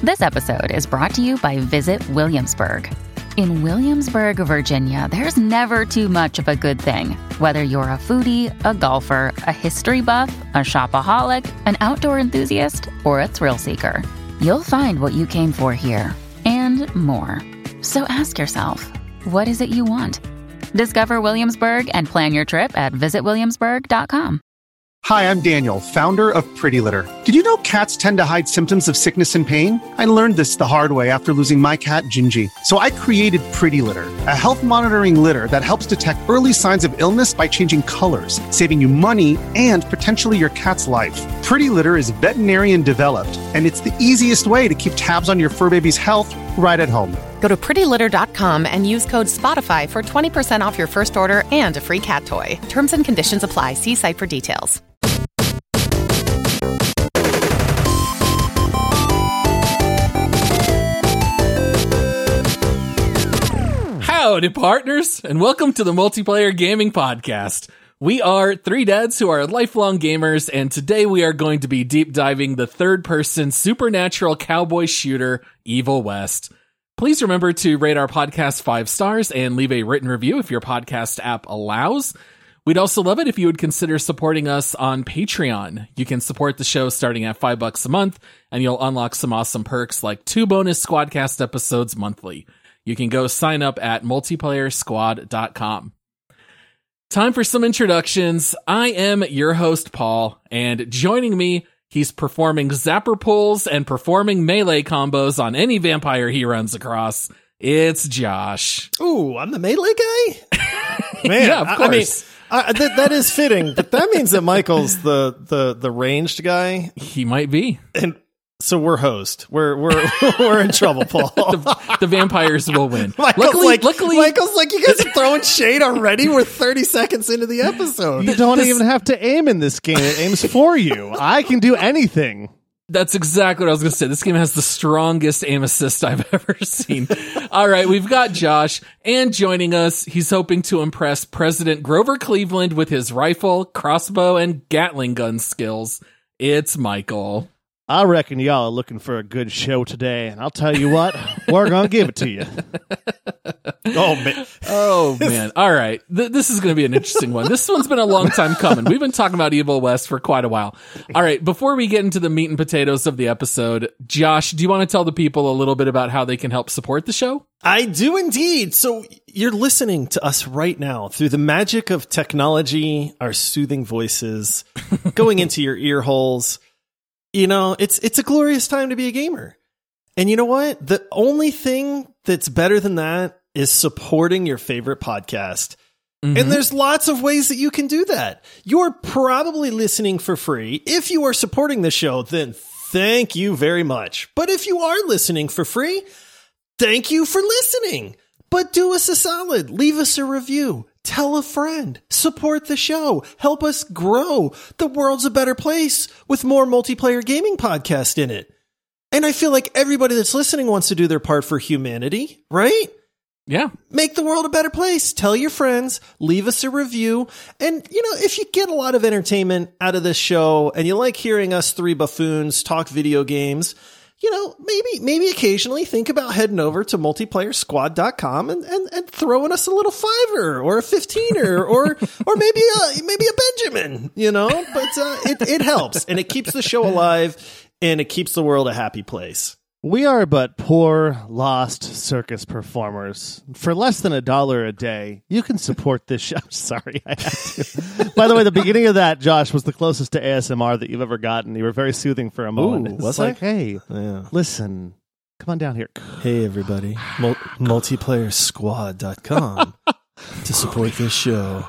This episode is brought to you by Visit Williamsburg. In Williamsburg, Virginia, there's never too much of a good thing. Whether you're a foodie, a golfer, a history buff, a shopaholic, an outdoor enthusiast, or a thrill seeker, you'll find what you came for here and more. So ask yourself, what is it you want? Discover Williamsburg and plan your trip at visitwilliamsburg.com. Hi, I'm Daniel, founder of Pretty Litter. Did you know cats tend to hide symptoms of sickness and pain? I learned this the hard way after losing my cat, Gingy. So I created Pretty Litter, a health monitoring litter that helps detect early signs of illness by changing colors, saving you money and potentially your cat's life. Pretty Litter is veterinarian developed, and it's the easiest way to keep tabs on your fur baby's health right at home. Go to prettylitter.com and use code SPOTIFY for 20% off your first order and a free cat toy. Terms and conditions apply. See site for details. Howdy, partners, and welcome to the Multiplayer Gaming Podcast. We are three dads who are lifelong gamers, and today we are going to be deep diving the third-person supernatural cowboy shooter, Evil West. Please remember to rate our podcast 5 stars and leave a written review if your podcast app allows. We'd also love it if you would consider supporting us on Patreon. You can support the show starting at $5 a month, and you'll unlock some awesome perks like 2 bonus Squadcast episodes monthly. You can go sign up at multiplayersquad.com. Time for some introductions. I am your host, Paul, and joining me, he's performing zapper pulls and performing melee combos on any vampire he runs across. It's Josh. Ooh, I'm the melee guy? Man, yeah, of course. That is fitting, but that means that Michael's the ranged guy. He might be. And so we're host. We're in trouble, Paul. The vampires will win. Luckily, Michael's like, you guys are throwing shade already. We're 30 seconds into the episode. You don't even have to aim in this game. It aims for you. I can do anything. That's exactly what I was going to say. This game has the strongest aim assist I've ever seen. All right, we've got Josh, and joining us, he's hoping to impress President Grover Cleveland with his rifle, crossbow, and Gatling gun skills. It's Michael. I reckon y'all are looking for a good show today, and I'll tell you what, we're going to give it to you. Oh, man. All right. This is going to be an interesting one. This one's been a long time coming. We've been talking about Evil West for quite a while. All right. Before we get into the meat and potatoes of the episode, Josh, do you want to tell the people a little bit about how they can help support the show? I do indeed. So you're listening to us right now through the magic of technology, our soothing voices, going into your ear holes. You know, it's a glorious time to be a gamer. And you know what? The only thing that's better than that is supporting your favorite podcast. Mm-hmm. And there's lots of ways that you can do that. You're probably listening for free. If you are supporting the show, then thank you very much. But if you are listening for free, thank you for listening. But do us a solid. Leave us a review. Tell a friend. Support the show. Help us grow. The world's a better place with more multiplayer gaming podcasts in it. And I feel like everybody that's listening wants to do their part for humanity, right? Yeah. Make the world a better place. Tell your friends. Leave us a review. And, you know, if you get a lot of entertainment out of this show and you like hearing us three buffoons talk video games, you know, maybe occasionally think about heading over to multiplayersquad.com and throwing us a little $5 or a $15 or maybe a Benjamin, you know, but it helps and it keeps the show alive and it keeps the world a happy place. We are but poor, lost circus performers. For less than $1 a day, you can support this show. Sorry, I had to. By the way, the beginning of that, Josh, was the closest to ASMR that you've ever gotten. You were very soothing for a moment. Ooh, it's was like, I? hey, listen, come on down here. Hey, everybody. Multiplayersquad.com to support this show.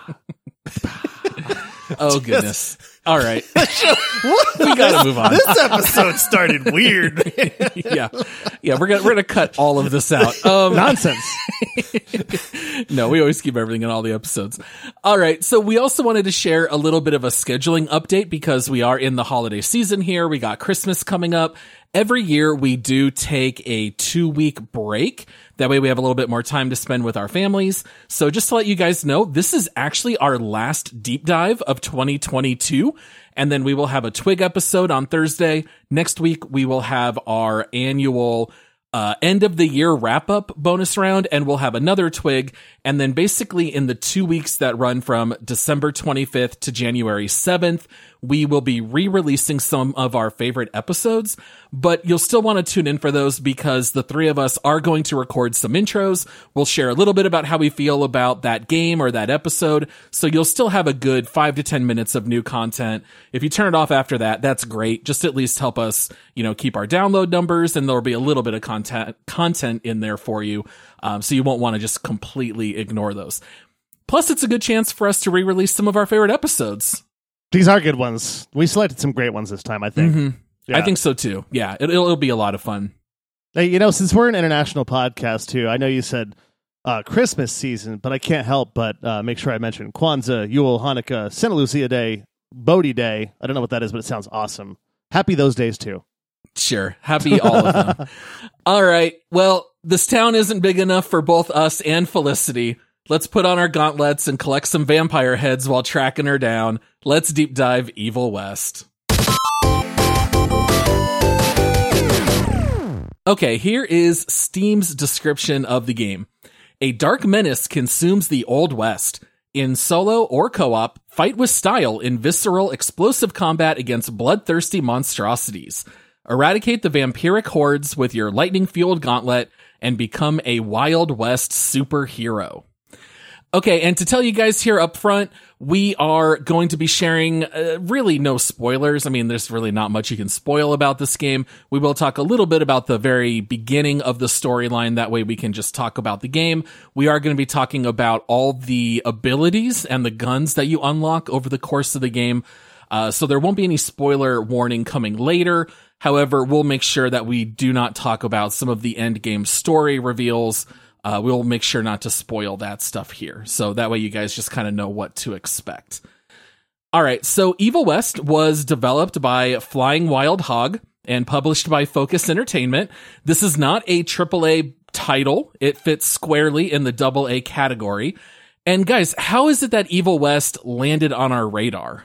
Oh, goodness. All right. We gotta move on. This episode started weird. Yeah, we're gonna cut all of this out. Nonsense. No, we always keep everything in all the episodes. All right, so we also wanted to share a little bit of a scheduling update because we are in the holiday season here. We got Christmas coming up, Every year we do take a 2-week break. That way we have a little bit more time to spend with our families. So just to let you guys know, this is actually our last deep dive of 2022. And then we will have a Twig episode on Thursday. Next week, we will have our annual end of the year wrap up bonus round, and we'll have another Twig. And then basically in the 2 weeks that run from December 25th to January 7th, we will be re-releasing some of our favorite episodes, but you'll still want to tune in for those because the three of us are going to record some intros. We'll share a little bit about how we feel about that game or that episode. So you'll still have a good 5 to 10 minutes of new content. If you turn it off after that, that's great. Just at least help us, keep our download numbers, and there'll be a little bit of content in there for you. So you won't want to just completely ignore those. Plus, it's a good chance for us to re-release some of our favorite episodes. These are good ones. We selected some great ones this time, I think. Mm-hmm. Yeah. I think so too. Yeah, it'll be a lot of fun. Hey, since we're an international podcast too, I know you said Christmas season, but I can't help but make sure I mention Kwanzaa, Yule, Hanukkah, Santa Lucia Day, Bodhi Day. I don't know what that is, but it sounds awesome. Happy those days too. Sure. Happy all of them. All right. Well, this town isn't big enough for both us and Felicity. Let's put on our gauntlets and collect some vampire heads while tracking her down. Let's deep dive Evil West. Okay, here is Steam's description of the game. A dark menace consumes the Old West. In solo or co-op, fight with style in visceral, explosive combat against bloodthirsty monstrosities. Eradicate the vampiric hordes with your lightning-fueled gauntlet and become a Wild West superhero. Okay, and to tell you guys here up front, we are going to be sharing really no spoilers. I mean, there's really not much you can spoil about this game. We will talk a little bit about the very beginning of the storyline. That way we can just talk about the game. We are going to be talking about all the abilities and the guns that you unlock over the course of the game. So there won't be any spoiler warning coming later. However, we'll make sure that we do not talk about some of the end game story reveals. We'll make sure not to spoil that stuff here. So that way you guys just kind of know what to expect. All right. So Evil West was developed by Flying Wild Hog and published by Focus Entertainment. This is not a AAA title. It fits squarely in the AA category. And guys, how is it that Evil West landed on our radar?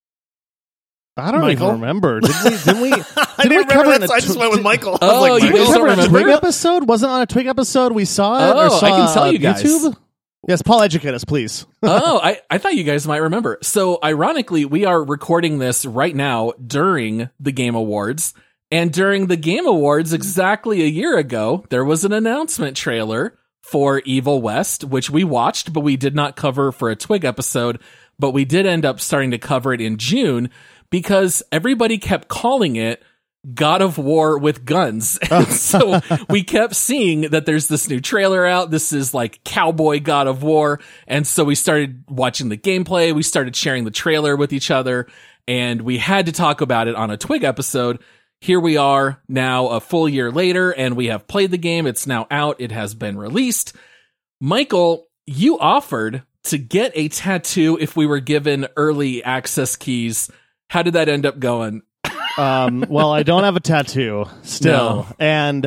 I don't even remember. Didn't we I didn't remember that, so I just went with Michael. Oh, you guys don't remember? A Twig episode? Wasn't on a Twig episode? We saw it? Oh, or saw I can tell you guys. YouTube? Yes, Paul, educate us, please. I thought you guys might remember. So, ironically, we are recording this right now during the Game Awards. And during the Game Awards, exactly a year ago, there was an announcement trailer for Evil West, which we watched, but we did not cover for a Twig episode. But we did end up starting to cover it in June, because everybody kept calling it God of War with guns. And so we kept seeing that there's this new trailer out. This is like Cowboy God of War. And so we started watching the gameplay. We started sharing the trailer with each other, and we had to talk about it on a Twig episode. Here we are now a full year later, and we have played the game. It's now out. It has been released. Michael, you offered to get a tattoo if we were given early access keys. How did that end up going? Well, I don't have a tattoo still. No. And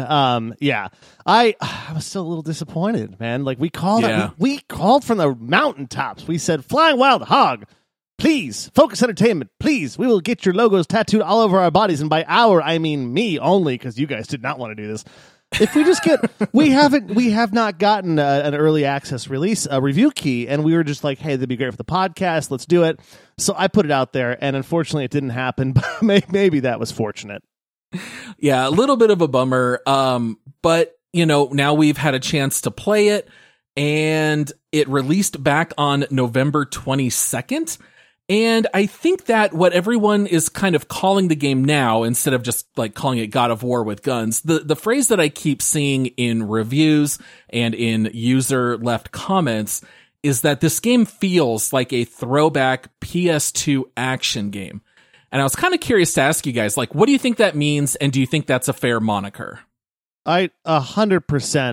I was still a little disappointed, man. Like we called we called from the mountaintops. We said, Flying Wild Hog, please, Focus Entertainment, please, we will get your logos tattooed all over our bodies. And by our, I mean me only, because you guys did not want to do this. If we just get, we have not gotten an early access release, a review key, and we were just like, hey, that'd be great for the podcast. Let's do it. So I put it out there, and unfortunately it didn't happen, but maybe that was fortunate. Yeah, a little bit of a bummer. But now we've had a chance to play it, and it released back on November 22nd. And I think that what everyone is kind of calling the game now, instead of just like calling it God of War with guns, the phrase that I keep seeing in reviews and in user left comments is that this game feels like a throwback PS2 action game. And I was kind of curious to ask you guys, like, what do you think that means? And do you think that's a fair moniker? I 100%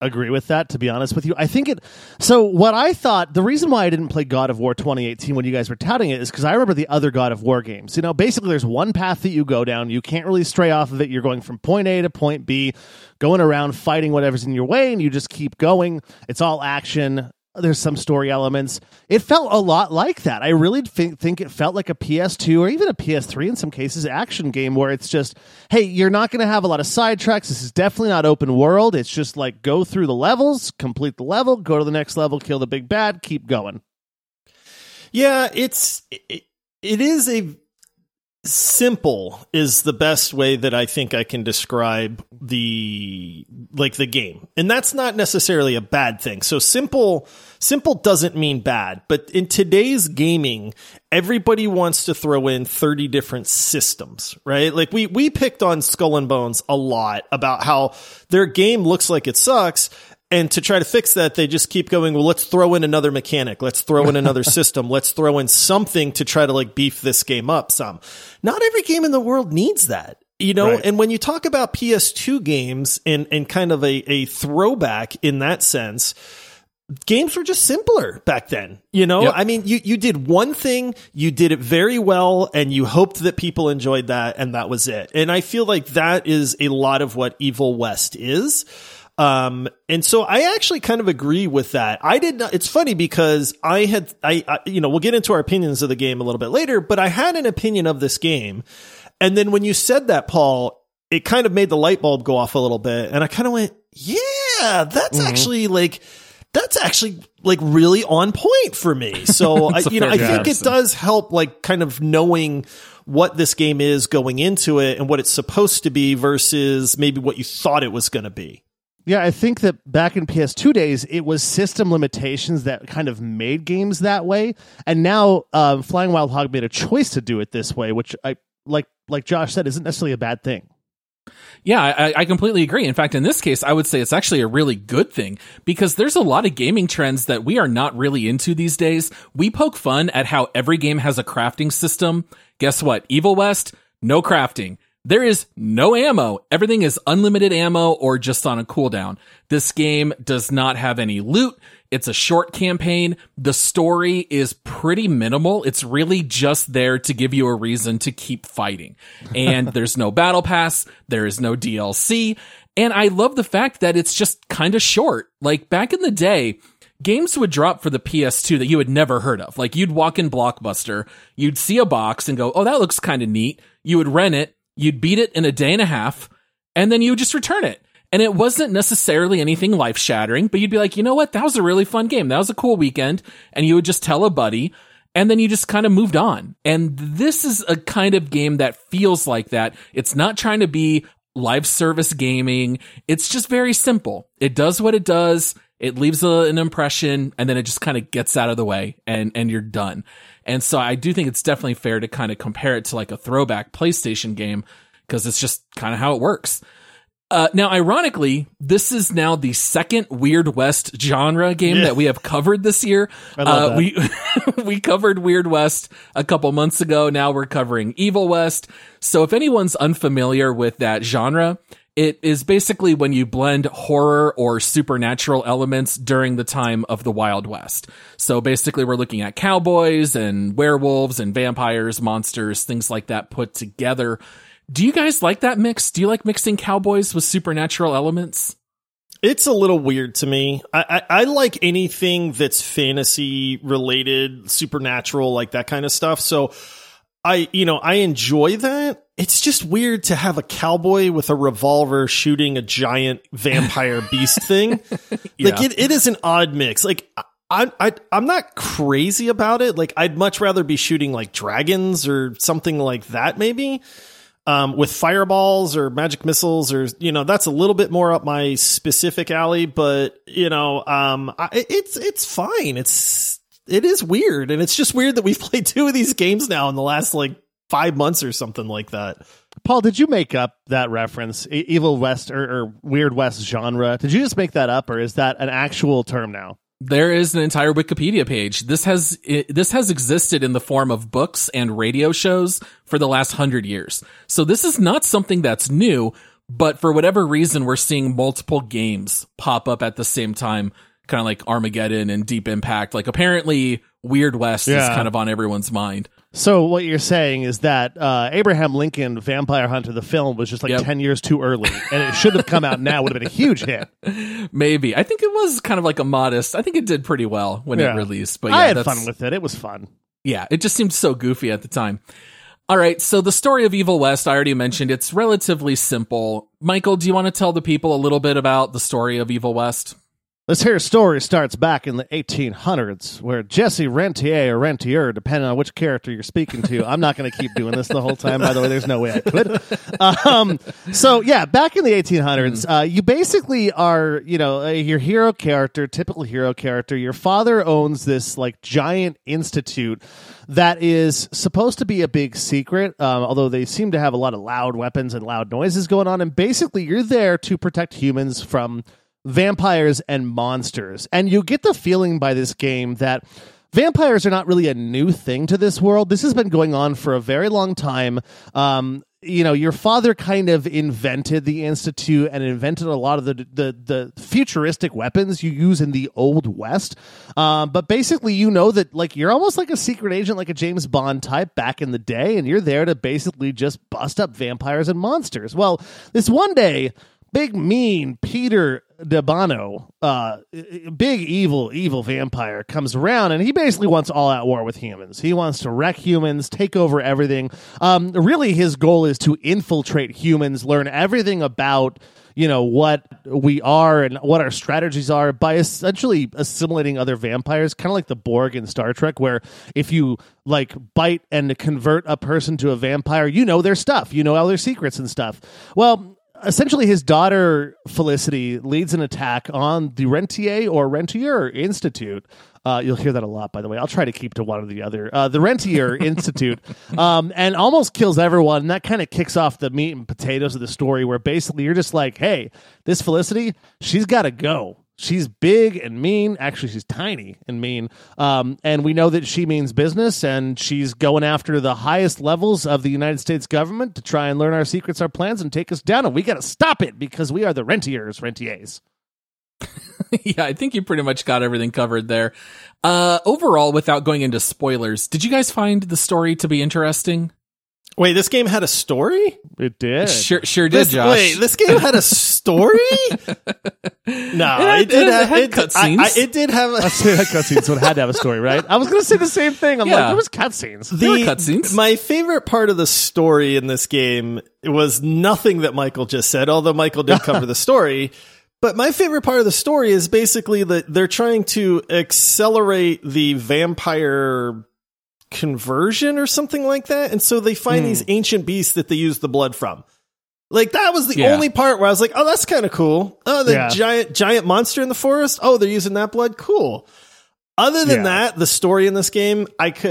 agree with that, to be honest with you. I think so what I thought, the reason why I didn't play God of War 2018 when you guys were touting it is because I remember the other God of War games. Basically there's one path that you go down. You can't really stray off of it. You're going from point A to point B, going around fighting whatever's in your way, and you just keep going. It's all action. There's some story elements. It felt a lot like that. I really think it felt like a PS2 or even a PS3 in some cases action game where it's just, hey, you're not going to have a lot of sidetracks. This is definitely not open world. It's just like go through the levels, complete the level, go to the next level, kill the big bad, keep going. Yeah, it is a simple is the best way that I think I can describe the game. And that's not necessarily a bad thing. So simple doesn't mean bad, but in today's gaming, everybody wants to throw in 30 different systems, right? Like we picked on Skull and Bones a lot about how their game looks like it sucks. And to try to fix that, they just keep going, well, let's throw in another mechanic. Let's throw in another system. Let's throw in something to try to like beef this game up some. Not every game in the world needs that, Right. And when you talk about PS2 games and kind of a throwback in that sense, games were just simpler back then. Yep. I mean, you did one thing, you did it very well, and you hoped that people enjoyed that, and that was it. And I feel like that is a lot of what Evil West is. And so I actually kind of agree with that. I did not, it's funny because I we'll get into our opinions of the game a little bit later, but I had an opinion of this game. And then when you said that, Paul, it kind of made the light bulb go off a little bit. And I kind of went, yeah, that's actually really on point for me. So I think it does help like kind of knowing what this game is going into it and what it's supposed to be versus maybe what you thought it was going to be. Yeah, I think that back in PS2 days, it was system limitations that kind of made games that way. And now Flying Wild Hog made a choice to do it this way, which I like Josh said, isn't necessarily a bad thing. Yeah, I completely agree. In fact, in this case, I would say it's actually a really good thing because there's a lot of gaming trends that we are not really into these days. We poke fun at how every game has a crafting system. Guess what? Evil West, no crafting. There is no ammo. Everything is unlimited ammo or just on a cooldown. This game does not have any loot. It's a short campaign. The story is pretty minimal. It's really just there to give you a reason to keep fighting. And there's no battle pass. There is no DLC. And I love the fact that it's just kind of short. Like back in the day, games would drop for the PS2 that you had never heard of. Like you'd walk in Blockbuster, you'd see a box and go, oh, that looks kind of neat. You would rent it. You'd beat it in a day and a half, and then you would just return it. And it wasn't necessarily anything life-shattering, but you'd be like, you know what? That was a really fun game. That was a cool weekend. And you would just tell a buddy, and then you just kind of moved on. And this is a kind of game that feels like that. It's not trying to be live service gaming. It's just very simple. It does what it does. It leaves an impression, and then it just kind of gets out of the way, and you're done. And so I do think it's definitely fair to kind of compare it to like a throwback PlayStation game because it's just kind of how it works. Now, ironically, this is now the second Weird West genre game that we have covered this year. We covered Weird West a couple months ago. Now we're covering Evil West. So if anyone's unfamiliar with that genre, it is basically when you blend horror or supernatural elements during the time of the Wild West. So basically we're looking at cowboys and werewolves and vampires, monsters, things like that put together. Do you guys like that mix? Do you like mixing cowboys with supernatural elements? It's a little weird to me. I like anything that's fantasy related, supernatural, like that kind of stuff. So I enjoy that. It's just weird to have a cowboy with a revolver shooting a giant vampire beast thing. Like it is an odd mix. Like I'm not crazy about it. Like I'd much rather be shooting like dragons or something like that maybe. With fireballs or magic missiles or, that's a little bit more up my specific alley, but it's fine. It is weird. And it's just weird that we've played two of these games now in the last like 5 months or something like that. Paul, did you make up that reference, Evil West or Weird West genre? Did you just make that up or is that an actual term now? There is an entire Wikipedia page. This has existed in the form of books and radio shows for the last 100 years. So this is not something that's new, but for whatever reason, we're seeing multiple games pop up at the same time, kind of like Armageddon and Deep Impact. Like apparently Weird West is kind of on everyone's mind. So what you're saying is that Abraham Lincoln Vampire Hunter, the film, was just like 10 years too early, and it should have come out now. Would have been a huge hit. Maybe. I think it was kind of like a modest. I think it did pretty well when it released. But I had fun with it. It was fun. Yeah, it just seemed so goofy at the time. All right, so the story of Evil West, I already mentioned, it's relatively simple. Michael, do you want to tell the people a little bit about the story of Evil West? This here story starts back in the 1800s, where Jesse Rentier or Rentier, depending on which character you're speaking to. I'm not going to keep doing this the whole time, by the way. There's no way I could. So, yeah, back in the 1800s, you basically are, your hero character, typical hero character. Your father owns this, like, giant institute that is supposed to be a big secret, although they seem to have a lot of loud weapons and loud noises going on. And basically, you're there to protect humans from vampires and monsters. And you get the feeling by this game that vampires are not really a new thing to this world. This has been going on for a very long time. Your father kind of invented the Institute and invented a lot of the futuristic weapons you use in the Old West. But basically, that like you're almost like a secret agent, like a James Bond type back in the day, and you're there to basically just bust up vampires and monsters. Well, this one day, big mean Peter Dabano, big evil vampire, comes around, and he basically wants all-out war with humans. He wants to wreck humans, take over everything. Really, his goal is to infiltrate humans, learn everything about what we are and what our strategies are by essentially assimilating other vampires, kind of like the Borg in Star Trek, where if you like bite and convert a person to a vampire, their stuff, all their secrets and stuff. Well, essentially, his daughter, Felicity, leads an attack on the Rentier or Rentier Institute. You'll hear that a lot, by the way. I'll try to keep to one or the other. The Rentier Institute, and almost kills everyone. And that kind of kicks off the meat and potatoes of the story, where basically you're just like, hey, this Felicity, she's got to go. She's big and mean. Actually, she's tiny and mean. And we know that she means business, and she's going after the highest levels of the United States government to try and learn our secrets, our plans, and take us down. And we got to stop it because we are the Rentiers. Yeah, I think you pretty much got everything covered there. Overall, without going into spoilers, did you guys find the story to be interesting? Wait, this game had a story? It did. Sure did, Josh. Wait, this game had a story? No, it had cutscenes. It did have cutscenes, so it had to have a story, right? I was going to say the same thing. I'm like, there was cutscenes. There were cutscenes. My favorite part of the story in this game was nothing that Michael just said, although Michael did cover the story. But my favorite part of the story is basically that they're trying to accelerate the vampire conversion or something like that. And so they find these ancient beasts that they use the blood from. Like, that was the only part where I was like, oh, that's kind of cool. Oh, the giant monster in the forest. Oh, they're using that blood. Cool. Other than that, the story in this game,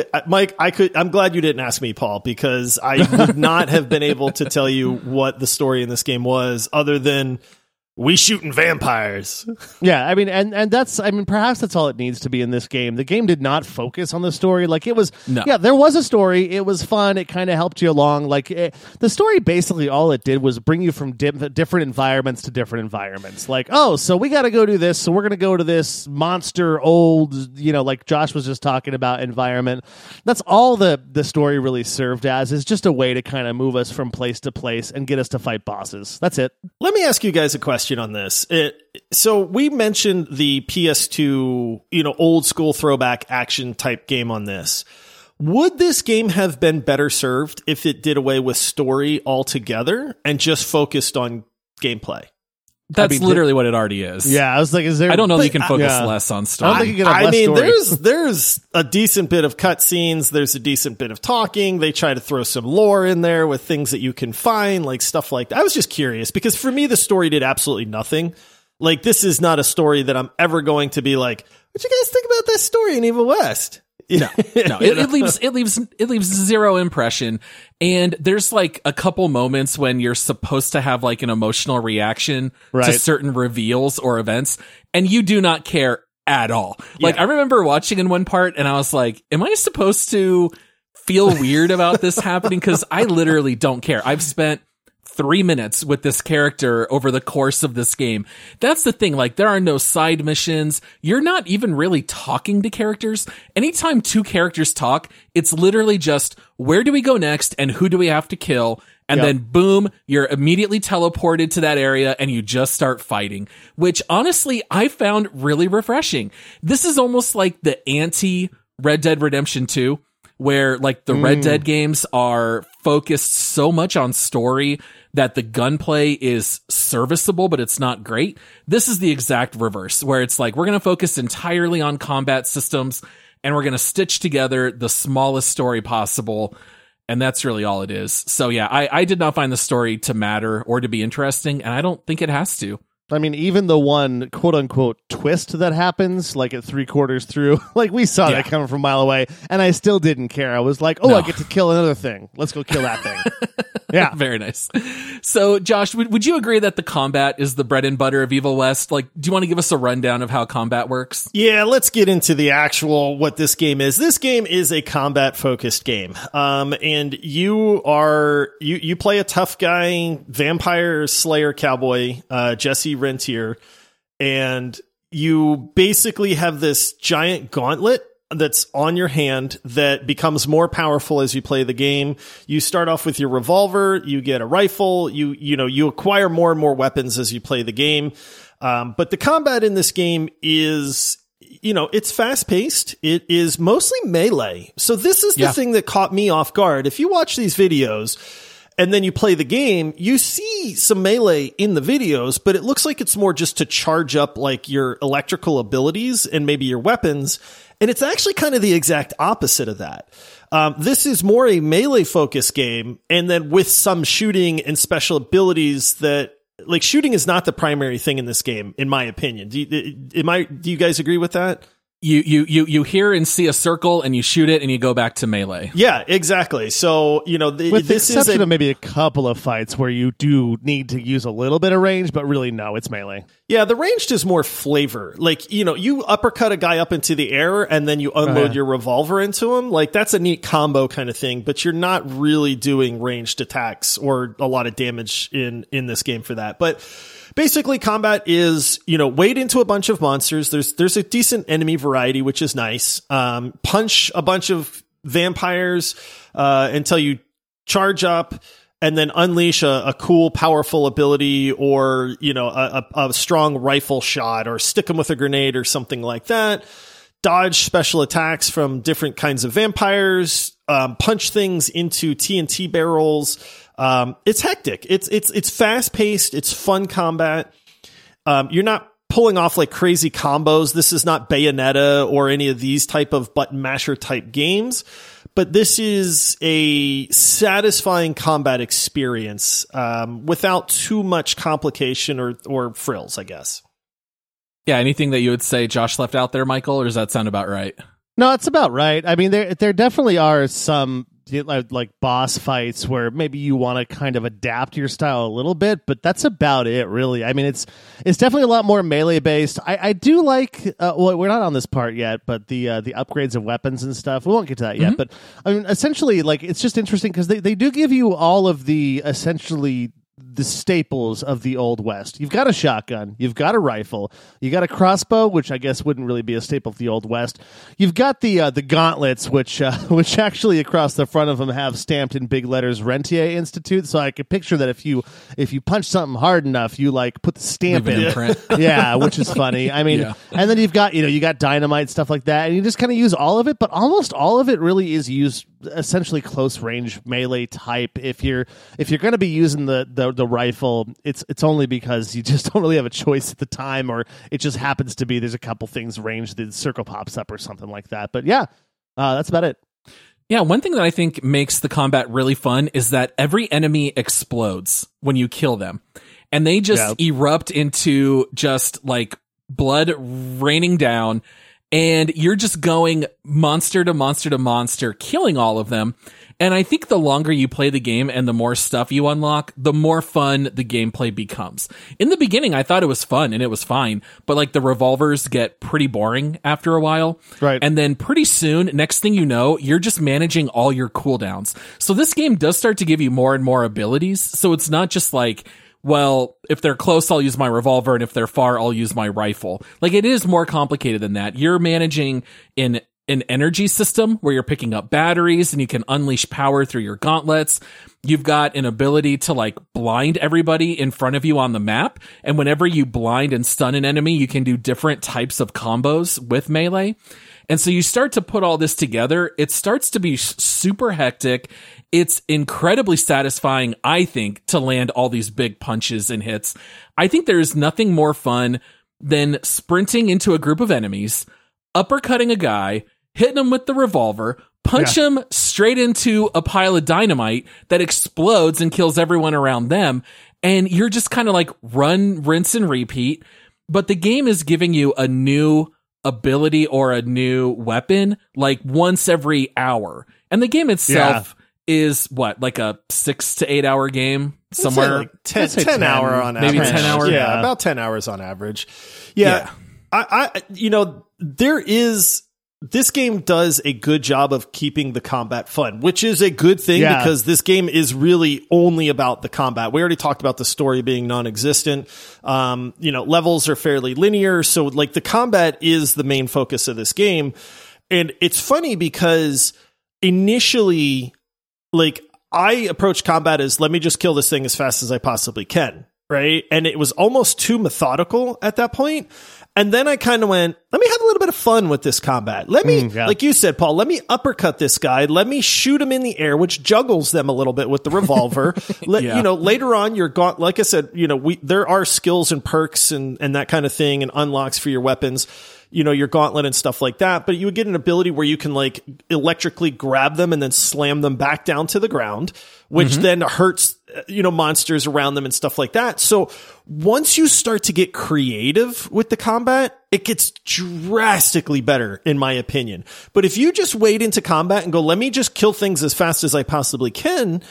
I'm glad you didn't ask me, Paul, because I would not have been able to tell you what the story in this game was other than we shooting vampires. Yeah, I mean, and that's, perhaps that's all it needs to be in this game. The game did not focus on the story. Like, it was, there was a story. It was fun. It kind of helped you along. Like, the story, basically, all it did was bring you from different environments to different environments. Like, oh, so we got to go do this. So we're going to go to this monster old, like Josh was just talking about, environment. That's all the story really served as, is just a way to kind of move us from place to place and get us to fight bosses. That's it. Let me ask you guys a question on this. So we mentioned the PS2, old school throwback action type game on this. Would this game have been better served if it did away with story altogether and just focused on gameplay? That's literally what it already is. Yeah, I was like, I don't know that you can focus less on story. I don't think you can have less story. There's a decent bit of cutscenes. There's a decent bit of talking. They try to throw some lore in there with things that you can find, like stuff like that. I was just curious because for me, the story did absolutely nothing. Like, this is not a story that I'm ever going to be like, what you guys think about this story in Evil West? No, it leaves zero impression. And there's like a couple moments when you're supposed to have like an emotional reaction to certain reveals or events, and you do not care at all. Like, I remember watching in one part and I was like, am I supposed to feel weird about this happening? Because I literally don't care. I've spent 3 minutes with this character over the course of this game. That's the thing. Like, there are no side missions. You're not even really talking to characters. Anytime two characters talk, it's literally just, where do we go next and who do we have to kill? And then boom, you're immediately teleported to that area and you just start fighting, which honestly I found really refreshing. This is almost like the anti Red Dead Redemption 2, where like the Red Dead games are focused so much on story that the gunplay is serviceable, but it's not great. This is the exact reverse, where it's like, we're going to focus entirely on combat systems and we're going to stitch together the smallest story possible. And that's really all it is. So yeah, I did not find the story to matter or to be interesting, and I don't think it has to. I mean, even the one quote unquote twist that happens, like at 3/4 through, like we saw that coming from a mile away, and I still didn't care. I was like, oh, no. I get to kill another thing. Let's go kill that thing. Yeah. Very nice. So, Josh, would you agree that the combat is the bread and butter of Evil West? Like, do you want to give us a rundown of how combat works? Yeah, let's get into the actual, what this game is. This game is a combat-focused game. And you play a tough guy, vampire slayer cowboy, Jesse Rentier, and you basically have this giant gauntlet that's on your hand that becomes more powerful as you play the game. You start off with your revolver, you get a rifle, you acquire more and more weapons as you play the game. But the combat in this game is, it's fast paced. It is mostly melee. So this is the thing that caught me off guard. If you watch these videos and then you play the game, you see some melee in the videos, but it looks like it's more just to charge up like your electrical abilities and maybe your weapons. And it's actually kind of the exact opposite of that. This is more a melee focused game, and then with some shooting and special abilities that, like, shooting is not the primary thing in this game, in my opinion. Do you guys agree with that? You hear and see a circle and you shoot it and you go back to melee. Yeah, exactly. So, with the exception of maybe a couple of fights where you do need to use a little bit of range, but really no, it's melee. Yeah, the ranged is more flavor. Like, you uppercut a guy up into the air and then you unload your revolver into him. Like, that's a neat combo kind of thing, but you're not really doing ranged attacks or a lot of damage in this game for that. But basically, combat is, wade into a bunch of monsters. There's a decent enemy variety, which is nice. Punch a bunch of vampires until you charge up, and then unleash a cool, powerful ability, or a strong rifle shot, or stick them with a grenade or something like that. Dodge special attacks from different kinds of vampires. Punch things into TNT barrels. It's hectic. It's fast paced. It's fun combat. You're not pulling off like crazy combos. This is not Bayonetta or any of these type of button masher type games, but this is a satisfying combat experience, without too much complication or frills, I guess. Yeah. Anything that you would say Josh left out there, Michael, or does that sound about right? No, it's about right. I mean, there definitely are some like boss fights where maybe you want to kind of adapt your style a little bit, but that's about it, really. I mean, it's definitely a lot more melee based. I do like, well, we're not on this part yet, but the upgrades of weapons and stuff. We won't get to that yet, but I mean, essentially, like, it's just interesting because they do give you all of the essentially the staples of the Old West. You've got a shotgun, you've got a rifle, you got a crossbow, which I guess wouldn't really be a staple of the Old West. You've got the gauntlets, which actually across the front of them have stamped in big letters Rentier Institute. So I could picture that if you punch something hard enough, you like put the stamp in imprint. Yeah, which is funny. I mean, and then you've got you got dynamite, stuff like that, and you just kind of use all of it, but almost all of it really is used essentially close range melee type. If you're going to be using the rifle, it's only because you just don't really have a choice at the time, or it just happens to be there's a couple things range, the circle pops up or something like that. But yeah, that's about it. Yeah, one thing that I think makes the combat really fun is that every enemy explodes when you kill them, and they just erupt into just like blood raining down. And you're just going monster to monster to monster, killing all of them. And I think the longer you play the game and the more stuff you unlock, the more fun the gameplay becomes. In the beginning, I thought it was fun and it was fine, but like the revolvers get pretty boring after a while. Right. And then pretty soon, next thing you know, you're just managing all your cooldowns. So this game does start to give you more and more abilities. So it's not just like, well, if they're close, I'll use my revolver, and if they're far, I'll use my rifle. Like, it is more complicated than that. You're managing an energy system where you're picking up batteries and you can unleash power through your gauntlets. You've got an ability to like blind everybody in front of you on the map. And whenever you blind and stun an enemy, you can do different types of combos with melee. And so you start to put all this together. It starts to be super hectic. It's incredibly satisfying, I think, to land all these big punches and hits. I think there's nothing more fun than sprinting into a group of enemies, uppercutting a guy, hitting him with the revolver, punch him straight into a pile of dynamite that explodes and kills everyone around them. And you're just kind of like run, rinse, and repeat. But the game is giving you a new ability or a new weapon like once every hour. And the game itself is what, like a 6 to 8 hour game somewhere? Like 10 hour on maybe average. 10 hours. Yeah, about 10 hours on average. Yeah. I this game does a good job of keeping the combat fun, which is a good thing because this game is really only about the combat. We already talked about the story being non-existent. Levels are fairly linear. So like the combat is the main focus of this game. And it's funny because initially, like, I approach combat as let me just kill this thing as fast as I possibly can. Right. And it was almost too methodical at that point. And then I kind of went, let me have a little bit of fun with this combat. Let me, like you said, Paul, let me uppercut this guy. Let me shoot him in the air, which juggles them a little bit with the revolver. Later on, you're gone. Like I said, there are skills and perks and that kind of thing and unlocks for your weapons, your gauntlet and stuff like that. But you would get an ability where you can like electrically grab them and then slam them back down to the ground, which then hurts, monsters around them and stuff like that. So once you start to get creative with the combat, it gets drastically better, in my opinion. But if you just wade into combat and go, let me just kill things as fast as I possibly can,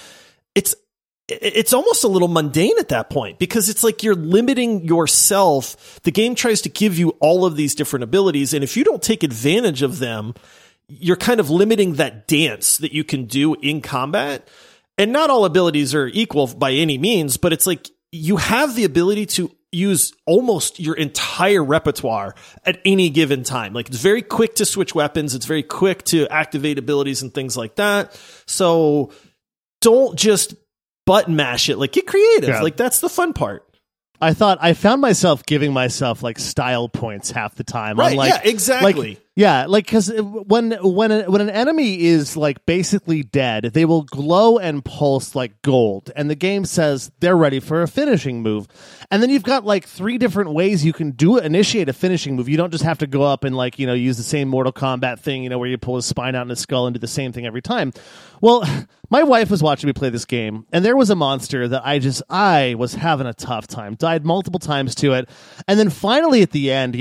it's almost a little mundane at that point because it's like you're limiting yourself. The game tries to give you all of these different abilities, and if you don't take advantage of them, you're kind of limiting that dance that you can do in combat. And not all abilities are equal by any means, but it's like you have the ability to use almost your entire repertoire at any given time. Like, it's very quick to switch weapons. It's very quick to activate abilities and things like that. So don't just button mash it. Like, get creative. Yeah. Like, that's the fun part. I found myself giving myself like style points half the time. Right. I'm like, yeah, exactly. Because when an enemy is like basically dead, they will glow and pulse like gold, and the game says they're ready for a finishing move. And then you've got like 3 different ways you can initiate a finishing move. You don't just have to go up and like use the same Mortal Kombat thing, where you pull his spine out and his skull and do the same thing every time. Well, my wife was watching me play this game, and there was a monster that I was having a tough time. Died multiple times to it, and then finally at the end,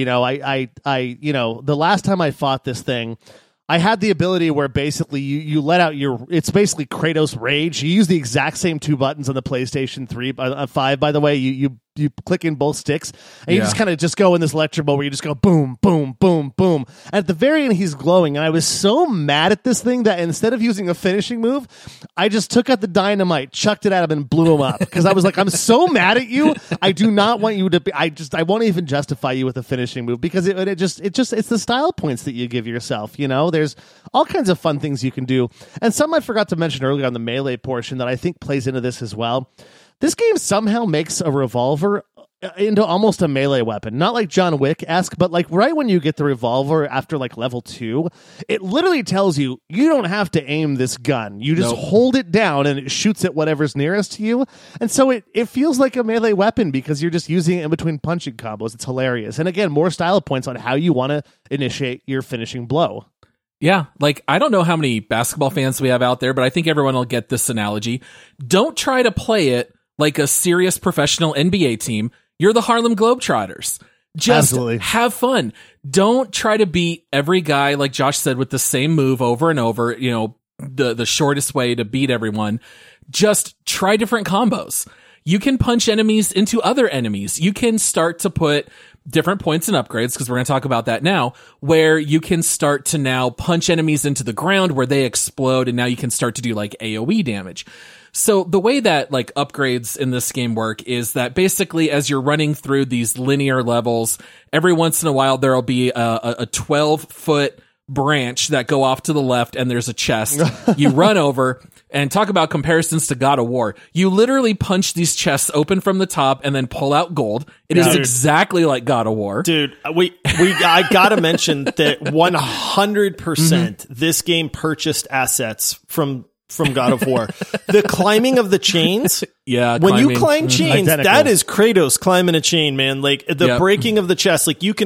the last time I fought this thing, I had the ability where basically you let out it's basically Kratos Rage. You use the exact same 2 buttons on the PlayStation 5, by the way. You click in both sticks, and you just kind of just go in this lecture mode where you just go boom, boom, boom, boom. And at the very end, he's glowing. And I was so mad at this thing that instead of using a finishing move, I just took out the dynamite, chucked it at him, and blew him up. Because I was like, I'm so mad at you. I do not want you to be, I won't even justify you with a finishing move because it's the style points that you give yourself. There's all kinds of fun things you can do. And some I forgot to mention earlier on the melee portion that I think plays into this as well. This game somehow makes a revolver into almost a melee weapon. Not like John Wick-esque, but like right when you get the revolver after like level 2, it literally tells you don't have to aim this gun. You just hold it down and it shoots at whatever's nearest to you. And so it feels like a melee weapon because you're just using it in between punching combos. It's hilarious. And again, more style points on how you want to initiate your finishing blow. Yeah, like, I don't know how many basketball fans we have out there, but I think everyone will get this analogy. Don't try to play it like a serious professional NBA team. You're the Harlem Globetrotters. Just have fun. Don't try to beat every guy, like Josh said, with the same move over and over, the shortest way to beat everyone. Just try different combos. You can punch enemies into other enemies. You can start to put different points and upgrades, because we're going to talk about that now, where you can start to now punch enemies into the ground where they explode, and now you can start to do like AoE damage. So the way that like upgrades in this game work is that basically as you're running through these linear levels, every once in a while there'll be a 12-foot branch that go off to the left, and there's a chest. You run over, and talk about comparisons to God of War. You literally punch these chests open from the top and then pull out gold. It is exactly like God of War. Dude, I gotta mention that 100% this game purchased assets from God of War. The climbing of the chains. Yeah. When you climb chains, Identical. that is Kratos climbing a chain, man. Like the breaking of the chest, like you can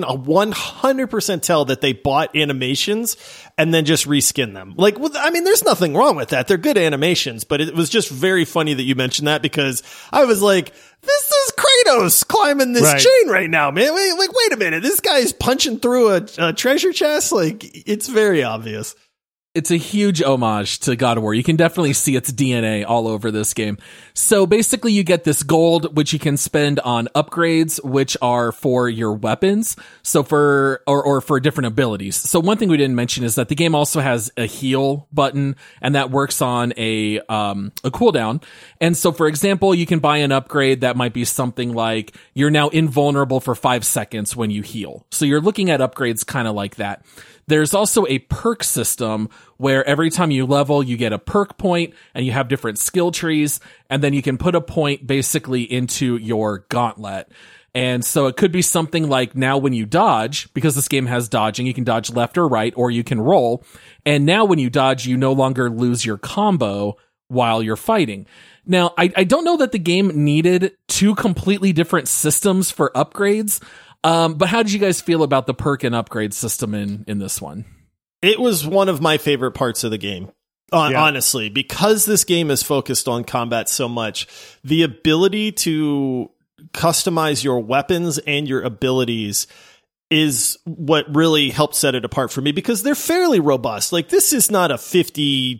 100% tell that they bought animations and then just reskin them. Like, I mean, there's nothing wrong with that. They're good animations, but it was just very funny that you mentioned that, because I was like, this is Kratos climbing this chain right now, man. Wait a minute. This guy's punching through a treasure chest. Like, it's very obvious. It's a huge homage to God of War. You can definitely see its DNA all over this game. So basically you get this gold, which you can spend on upgrades, which are for your weapons. So for different abilities. So one thing we didn't mention is that the game also has a heal button, and that works on a cooldown. And so for example, you can buy an upgrade that might be something like you're now invulnerable for 5 seconds when you heal. So you're looking at upgrades kind of like that. There's also a perk system where every time you level, you get a perk point, and you have different skill trees, and then you can put a point basically into your gauntlet. And so it could be something like now when you dodge, because this game has dodging, you can dodge left or right, or you can roll. And now when you dodge, you no longer lose your combo while you're fighting. Now, I don't know that the game needed two completely different systems for upgrades. But how did you guys feel about the perk and upgrade system in this one? It was one of my favorite parts of the game. Honestly, because this game is focused on combat so much, the ability to customize your weapons and your abilities is what really helped set it apart for me, because they're fairly robust. Like, this is not a 50,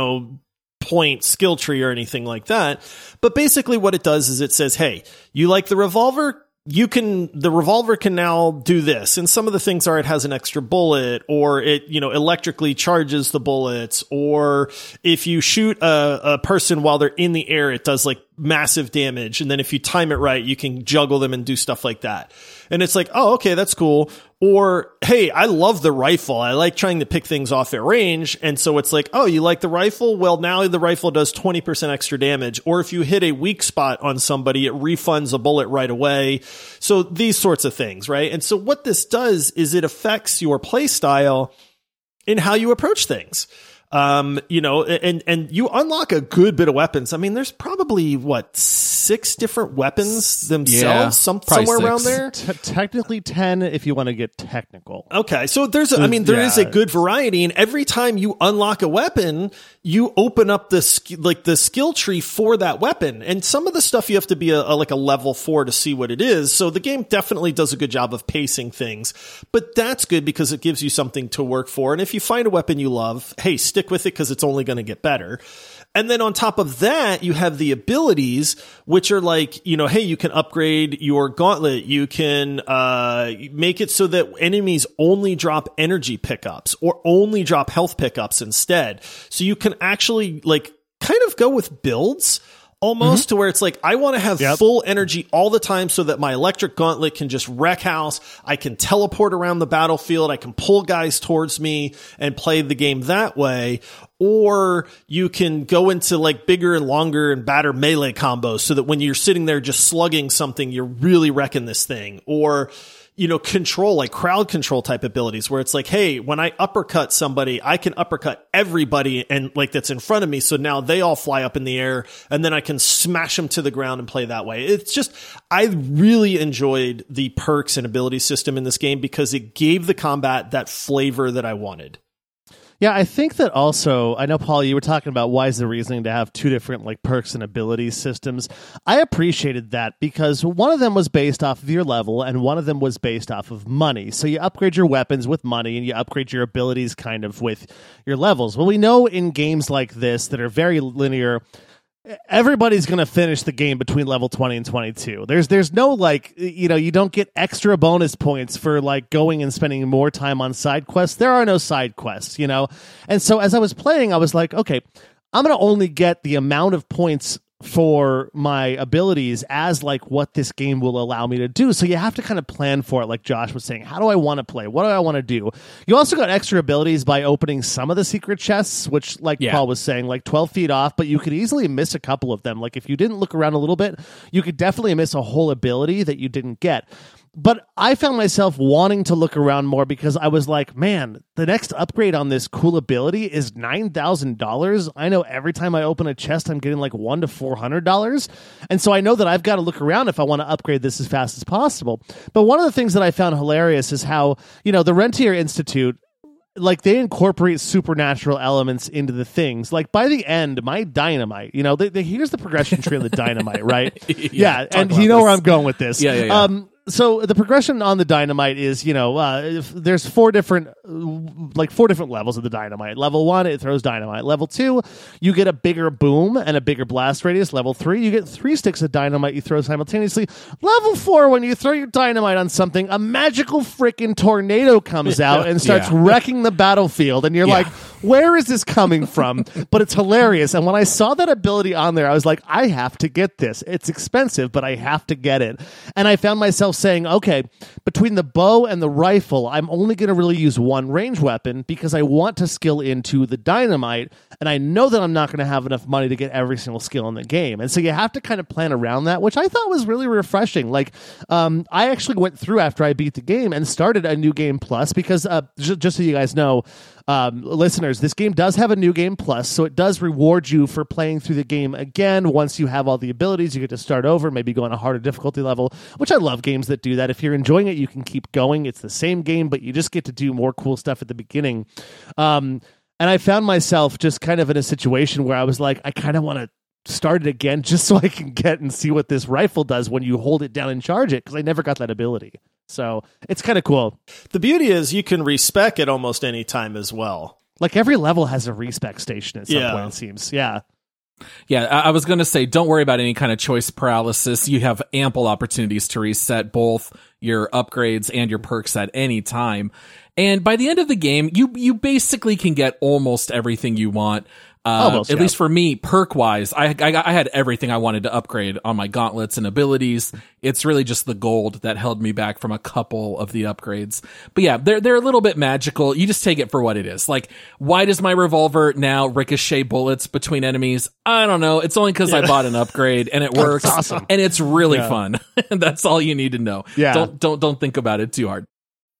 point skill tree or anything like that. But basically what it does is it says, hey, you like the revolver? The revolver can now do this. And some of the things are, it has an extra bullet, or it, electrically charges the bullets, or if you shoot a person while they're in the air, it does like massive damage. And then if you time it right, you can juggle them and do stuff like that. And it's like, oh, okay, that's cool. Or, hey, I love the rifle. I like trying to pick things off at range. And so it's like, oh, you like the rifle? Well, now the rifle does 20% extra damage. Or if you hit a weak spot on somebody, it refunds a bullet right away. So these sorts of things, right? And so what this does is it affects your play style in how you approach things. And you unlock a good bit of weapons. I mean, there's probably 6 different weapons themselves, somewhere 6. Around there. Technically 10 if you want to get technical. Okay, so there is a good variety, and every time you unlock a weapon, you open up the skill tree for that weapon. And some of the stuff you have to be a level 4 to see what it is. So the game definitely does a good job of pacing things, but that's good because it gives you something to work for. And if you find a weapon you love, hey, stick with it, because it's only going to get better. And then on top of that, you have the abilities, which are like, hey, you can upgrade your gauntlet. You can make it so that enemies only drop energy pickups or only drop health pickups instead. So you can actually kind of go with builds almost to where it's like, I want to have full energy all the time so that my electric gauntlet can just wreck house. I can teleport around the battlefield. I can pull guys towards me and play the game that way. Or you can go into bigger and longer and badder melee combos so that when you're sitting there just slugging something, you're really wrecking this thing. Or control, crowd control type abilities where it's like, hey, when I uppercut somebody, I can uppercut everybody and that's in front of me. So now they all fly up in the air, and then I can smash them to the ground and play that way. It's just, I really enjoyed the perks and ability system in this game because it gave the combat that flavor that I wanted. Yeah, I think that also, I know, Paul, you were talking about why is the reasoning to have two different like perks and abilities systems. I appreciated that because one of them was based off of your level and one of them was based off of money. So you upgrade your weapons with money and you upgrade your abilities kind of with your levels. Well, we know in games like this that are very linear, everybody's going to finish the game between level 20 and 22. There's no like, you don't get extra bonus points for like going and spending more time on side quests. There are no side quests, And so as I was playing, I was like, okay, I'm going to only get the amount of points for my abilities as like what this game will allow me to do. So you have to kind of plan for it, like Josh was saying. How do I want to play? What do I want to do? You also got extra abilities by opening some of the secret chests, which Paul was saying, like 12 feet off, but you could easily miss a couple of them. Like if you didn't look around a little bit, you could definitely miss a whole ability that you didn't get. But I found myself wanting to look around more because I was like, man, the next upgrade on this cool ability is $9,000. I know every time I open a chest, I'm getting like $100 to $400. And so I know that I've got to look around if I want to upgrade this as fast as possible. But one of the things that I found hilarious is how, the Rentier Institute, like they incorporate supernatural elements into the things. Like by the end, my dynamite, here's the progression tree of the dynamite, right? Yeah. And you know where I'm going with this. Yeah. So the progression on the dynamite is, there's four different levels of the dynamite. Level 1, it throws dynamite. Level 2, you get a bigger boom and a bigger blast radius. Level 3, you get 3 sticks of dynamite you throw simultaneously. Level 4, when you throw your dynamite on something, a magical freaking tornado comes out and starts wrecking the battlefield. And you're like, where is this coming from? But it's hilarious. And when I saw that ability on there, I was like, I have to get this. It's expensive, but I have to get it. And I found myself saying, okay, between the bow and the rifle, I'm only going to really use one range weapon because I want to skill into the dynamite, and I know that I'm not going to have enough money to get every single skill in the game. And so you have to kind of plan around that, which I thought was really refreshing. Like, I actually went through after I beat the game and started a New Game Plus because, just so you guys know, listeners, this game does have a New Game Plus, so it does reward you for playing through the game again. Once you have all the abilities, you get to start over, maybe go on a harder difficulty level, which I love games that do that. If you're enjoying it, you can keep going. It's the same game, but you just get to do more cool stuff at the beginning. And I found myself just kind of in a situation where I was like, I kind of want to start it again just so I can get and see what this rifle does when you hold it down and charge it, because I never got that ability. So it's kind of cool. The beauty is you can respec at almost any time as well. Like every level has a respec station at some point, it seems. Yeah. Yeah, I was going to say, don't worry about any kind of choice paralysis. You have ample opportunities to reset both your upgrades and your perks at any time. And by the end of the game, you basically can get almost everything you want. At least for me, perk-wise, I had everything I wanted to upgrade on my gauntlets and abilities. It's really just the gold that held me back from a couple of the upgrades. But yeah, they're a little bit magical. You just take it for what it is. Like, why does my revolver now ricochet bullets between enemies? I don't know. It's only because I bought an upgrade and it works. That's awesome. And it's really fun. That's all you need to know. Yeah. Don't think about it too hard.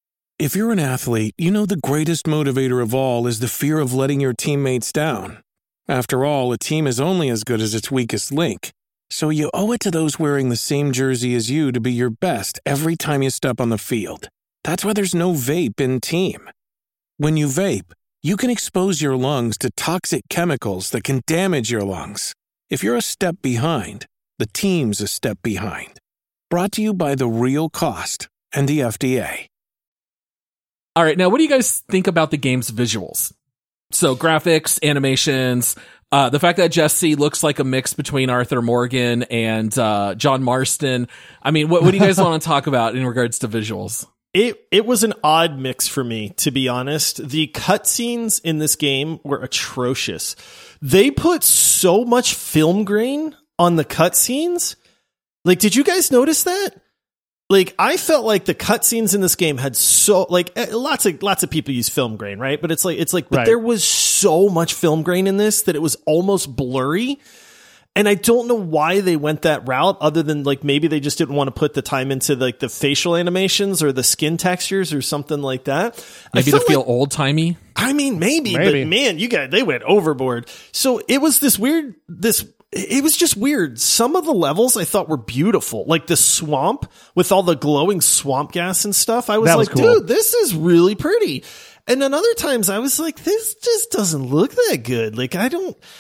If you're an athlete, you know the greatest motivator of all is the fear of letting your teammates down. After all, a team is only as good as its weakest link. So you owe it to those wearing the same jersey as you to be your best every time you step on the field. That's why there's no vape in team. When you vape, you can expose your lungs to toxic chemicals that can damage your lungs. If you're a step behind, the team's a step behind. Brought to you by The Real Cost and the FDA. All right, now what do you guys think about the game's visuals? So graphics, animations, the fact that Jesse looks like a mix between Arthur Morgan and John Marston. I mean, what do you guys want to talk about in regards to visuals? It was an odd mix for me, to be honest. The cutscenes in this game were atrocious. They put so much film grain on the cutscenes. Like, did you guys notice that? Like, I felt like the cutscenes in this game had lots of people use film grain, right? But it's like, but there was so much film grain in this that it was almost blurry. And I don't know why they went that route, other than like maybe they just didn't want to put the time into like the facial animations or the skin textures or something like that. Maybe to feel old timey. I mean, maybe, but man, they went overboard. So it was it was just weird. Some of the levels I thought were beautiful, like the swamp with all the glowing swamp gas and stuff. I was like, cool. Dude, this is really pretty. And then other times I was like, this just doesn't look that good. Like, I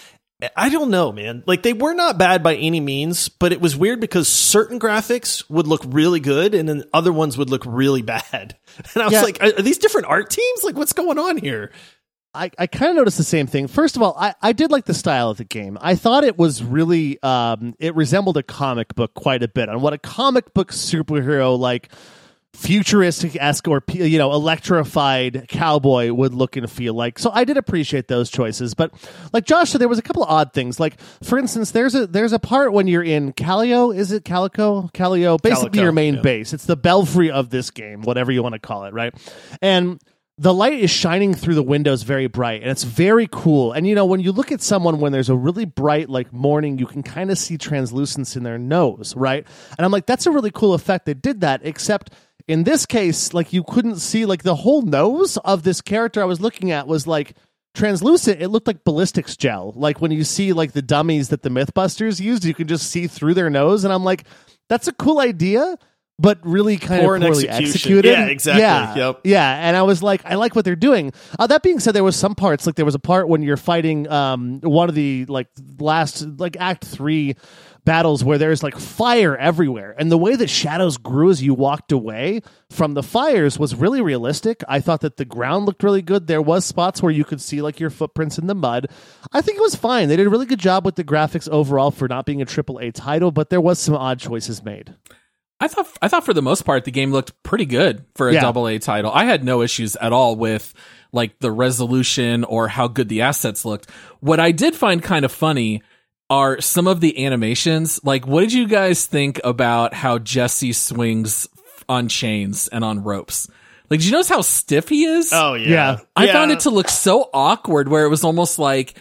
don't know, man. Like, they were not bad by any means, but it was weird because certain graphics would look really good and then other ones would look really bad. And I was like, are these different art teams? Like, what's going on here? I kind of noticed the same thing. First of all, I did like the style of the game. I thought it was really, it resembled a comic book quite a bit on what a comic book superhero, like, futuristic-esque or, electrified cowboy would look and feel like. So I did appreciate those choices. But like Josh said, there was a couple of odd things. Like, for instance, there's a part when you're in Callio. Is it Calico? Callio, basically Calico, your main base. It's the belfry of this game, whatever you want to call it, right? And the light is shining through the windows very bright, and it's very cool. And, when you look at someone when there's a really bright, like, morning, you can kind of see translucence in their nose, right? And I'm like, that's a really cool effect. They did that, except in this case, like, you couldn't see, like, the whole nose of this character I was looking at was, like, translucent. It looked like ballistics gel. Like, when you see, like, the dummies that the Mythbusters used, you can just see through their nose. And I'm like, that's a cool idea, but really kind of poorly executed. Yeah, exactly. Yeah, and I was like, I like what they're doing. That being said, there was some parts, like, there was a part when you're fighting one of the, like, last, like, Act 3 battles where there's, like, fire everywhere, and the way that shadows grew as you walked away from the fires was really realistic. I thought that the ground looked really good. There was spots where you could see, like, your footprints in the mud. I think it was fine. They did a really good job with the graphics overall for not being a AAA title, but there was some odd choices made. I thought for the most part the game looked pretty good for a AA title. I had no issues at all with, like, the resolution or how good the assets looked. What I did find kind of funny are some of the animations. Like, what did you guys think about how Jesse swings on chains and on ropes? Like, did you notice how stiff he is? Oh, yeah. I found it to look so awkward, where it was almost like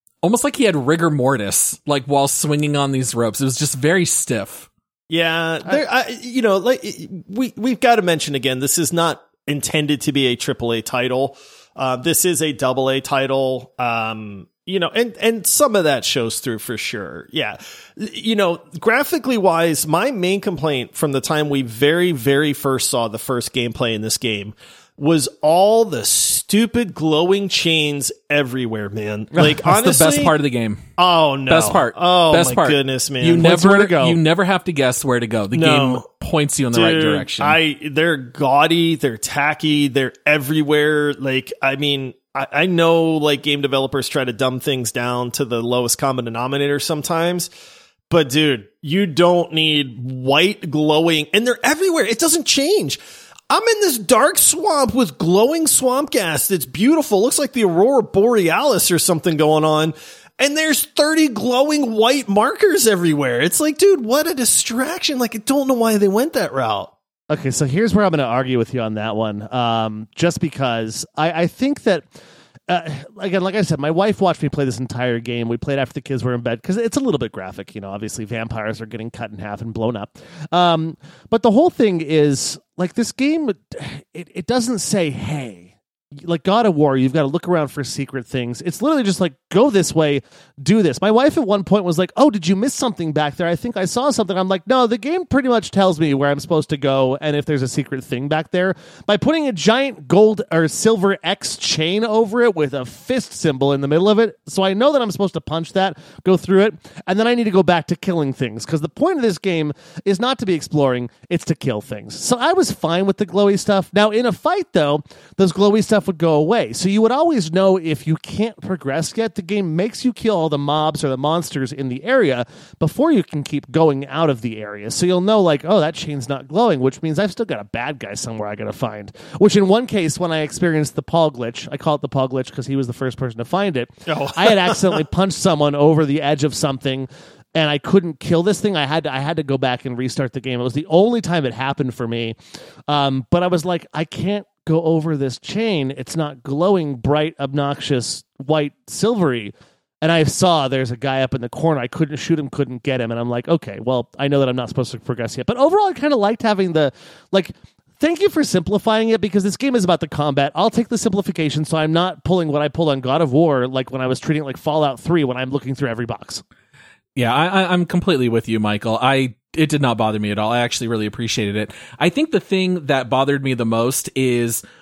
he had rigor mortis, like, while swinging on these ropes. It was just very stiff. Yeah, we've got to mention again, this is not intended to be a AAA title. This is a AA title. And some of that shows through for sure. Yeah. Graphically wise, my main complaint from the time we very, very first saw the first gameplay in this game was all the stupid glowing chains everywhere, man. Like, That's honestly, the best part of the game. Oh no. Best part. Oh best my part. goodness, man. You never have to guess where to go. The game points you in the right direction. They're gaudy, they're tacky, they're everywhere. Like, I mean, I know, like, game developers try to dumb things down to the lowest common denominator sometimes, but dude, you don't need white glowing, and they're everywhere. It doesn't change. I'm in this dark swamp with glowing swamp gas that's beautiful. Looks like the Aurora Borealis or something going on. And there's 30 glowing white markers everywhere. It's like, dude, what a distraction. Like, I don't know why they went that route. Okay, so here's where I'm going to argue with you on that one. Just because I think that, again, like I said, my wife watched me play this entire game. We played after the kids were in bed because it's a little bit graphic. Obviously vampires are getting cut in half and blown up. But the whole thing is, like, this game, it doesn't say, hey, like God of War, you've got to look around for secret things. It's literally just like, go this way, do this. My wife at one point was like, oh, did you miss something back there? I think I saw something. I'm like, no, the game pretty much tells me where I'm supposed to go and if there's a secret thing back there. By putting a giant gold or silver X chain over it with a fist symbol in the middle of it, so I know that I'm supposed to punch that, go through it, and then I need to go back to killing things, because the point of this game is not to be exploring, it's to kill things. So I was fine with the glowy stuff. Now, in a fight, though, those glowy stuff would go away. So you would always know if you can't progress yet, the game makes you kill all the mobs or the monsters in the area before you can keep going out of the area. So you'll know, like, oh, that chain's not glowing, which means I've still got a bad guy somewhere I gotta find. Which in one case, when I experienced the Paul glitch, I call it the Paul glitch because he was the first person to find it. I had accidentally punched someone over the edge of something and I couldn't kill this thing. I had to go back and restart the game. It was the only time it happened for me. But I was like, I can't go over this chain. It's not glowing bright, obnoxious, white, silvery. And I saw there's a guy up in the corner. I couldn't shoot him, couldn't get him. And I'm like, okay, well, I know that I'm not supposed to progress yet. But overall, I kind of liked having the, like, thank you for simplifying it, because this game is about the combat. I'll take the simplification, so I'm not pulling what I pulled on God of War, like when I was treating it like Fallout 3 when I'm looking through every box. Yeah, I'm completely with you, Michael. It did not bother me at all. I actually really appreciated it. I think the thing that bothered me the most is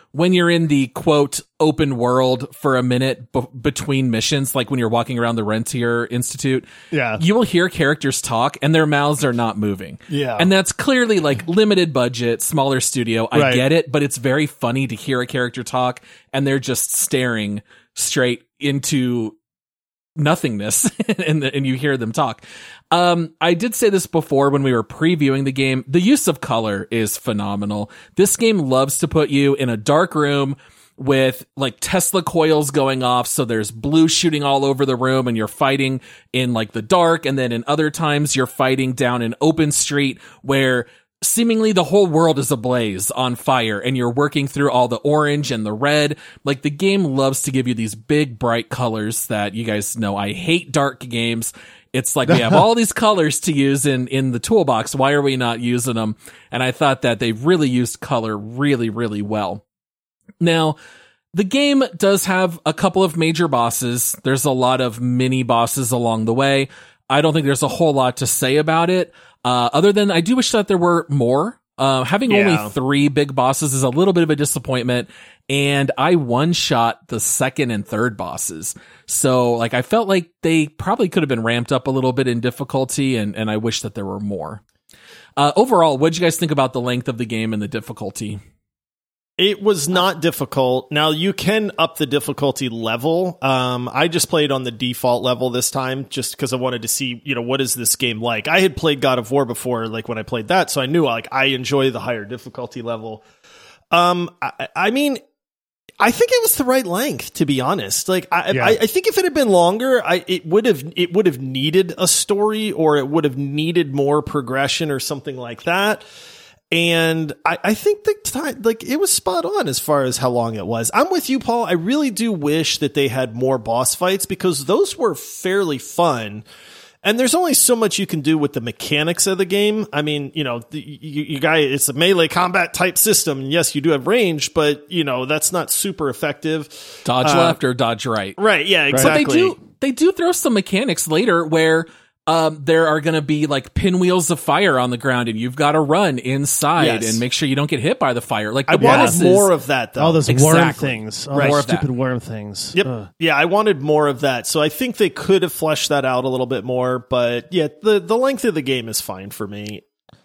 when you're in the quote open world for a minute between missions, like when you're walking around the Rentier Institute, you will hear characters talk and their mouths are not moving. Yeah. And that's clearly like limited budget, smaller studio. I get it, but it's very funny to hear a character talk and they're just staring straight into nothingness and you hear them talk. I did say this before when we were previewing the game. The use of color is phenomenal. This game loves to put you in a dark room with like Tesla coils going off. So there's blue shooting all over the room and you're fighting in like the dark. And then in other times you're fighting down an open street where seemingly the whole world is ablaze on fire and you're working through all the orange and the red. Like the game loves to give you these big bright colors that you guys know I hate dark games. It's like we have all these colors to use in the toolbox. Why are we not using them? And I thought that they really used color really, really well. Now, the game does have a couple of major bosses. There's a lot of mini bosses along the way. I don't think there's a whole lot to say about it. Other than I do wish that there were more. Having only 3 big bosses is a little bit of a disappointment. And I one-shot the second and third bosses. So like I felt like they probably could have been ramped up a little bit in difficulty, and I wish that there were more. Overall, what did you guys think about the length of the game and the difficulty? It was not difficult. Now, you can up the difficulty level. I just played on the default level this time just because I wanted to see, what is this game like? I had played God of War before, like when I played that, so I knew like I enjoy the higher difficulty level. I mean, I think it was the right length, to be honest. Like, I think if it had been longer, it would have needed a story, or it would have needed more progression or something like that. And I think the time, like, it was spot on as far as how long it was. I'm with you, Paul. I really do wish that they had more boss fights because those were fairly fun. And there's only so much you can do with the mechanics of the game. I mean, it's a melee combat type system. Yes, you do have range, but that's not super effective. Dodge left or dodge right. Right. Yeah, exactly. But they do throw some mechanics later where there are going to be like pinwheels of fire on the ground, and you've got to run inside and make sure you don't get hit by the fire. Like I wanted more of that, though. All those worm things, more stupid worm things. Yep. Yeah, I wanted more of that. So I think they could have fleshed that out a little bit more. But yeah, the length of the game is fine for me.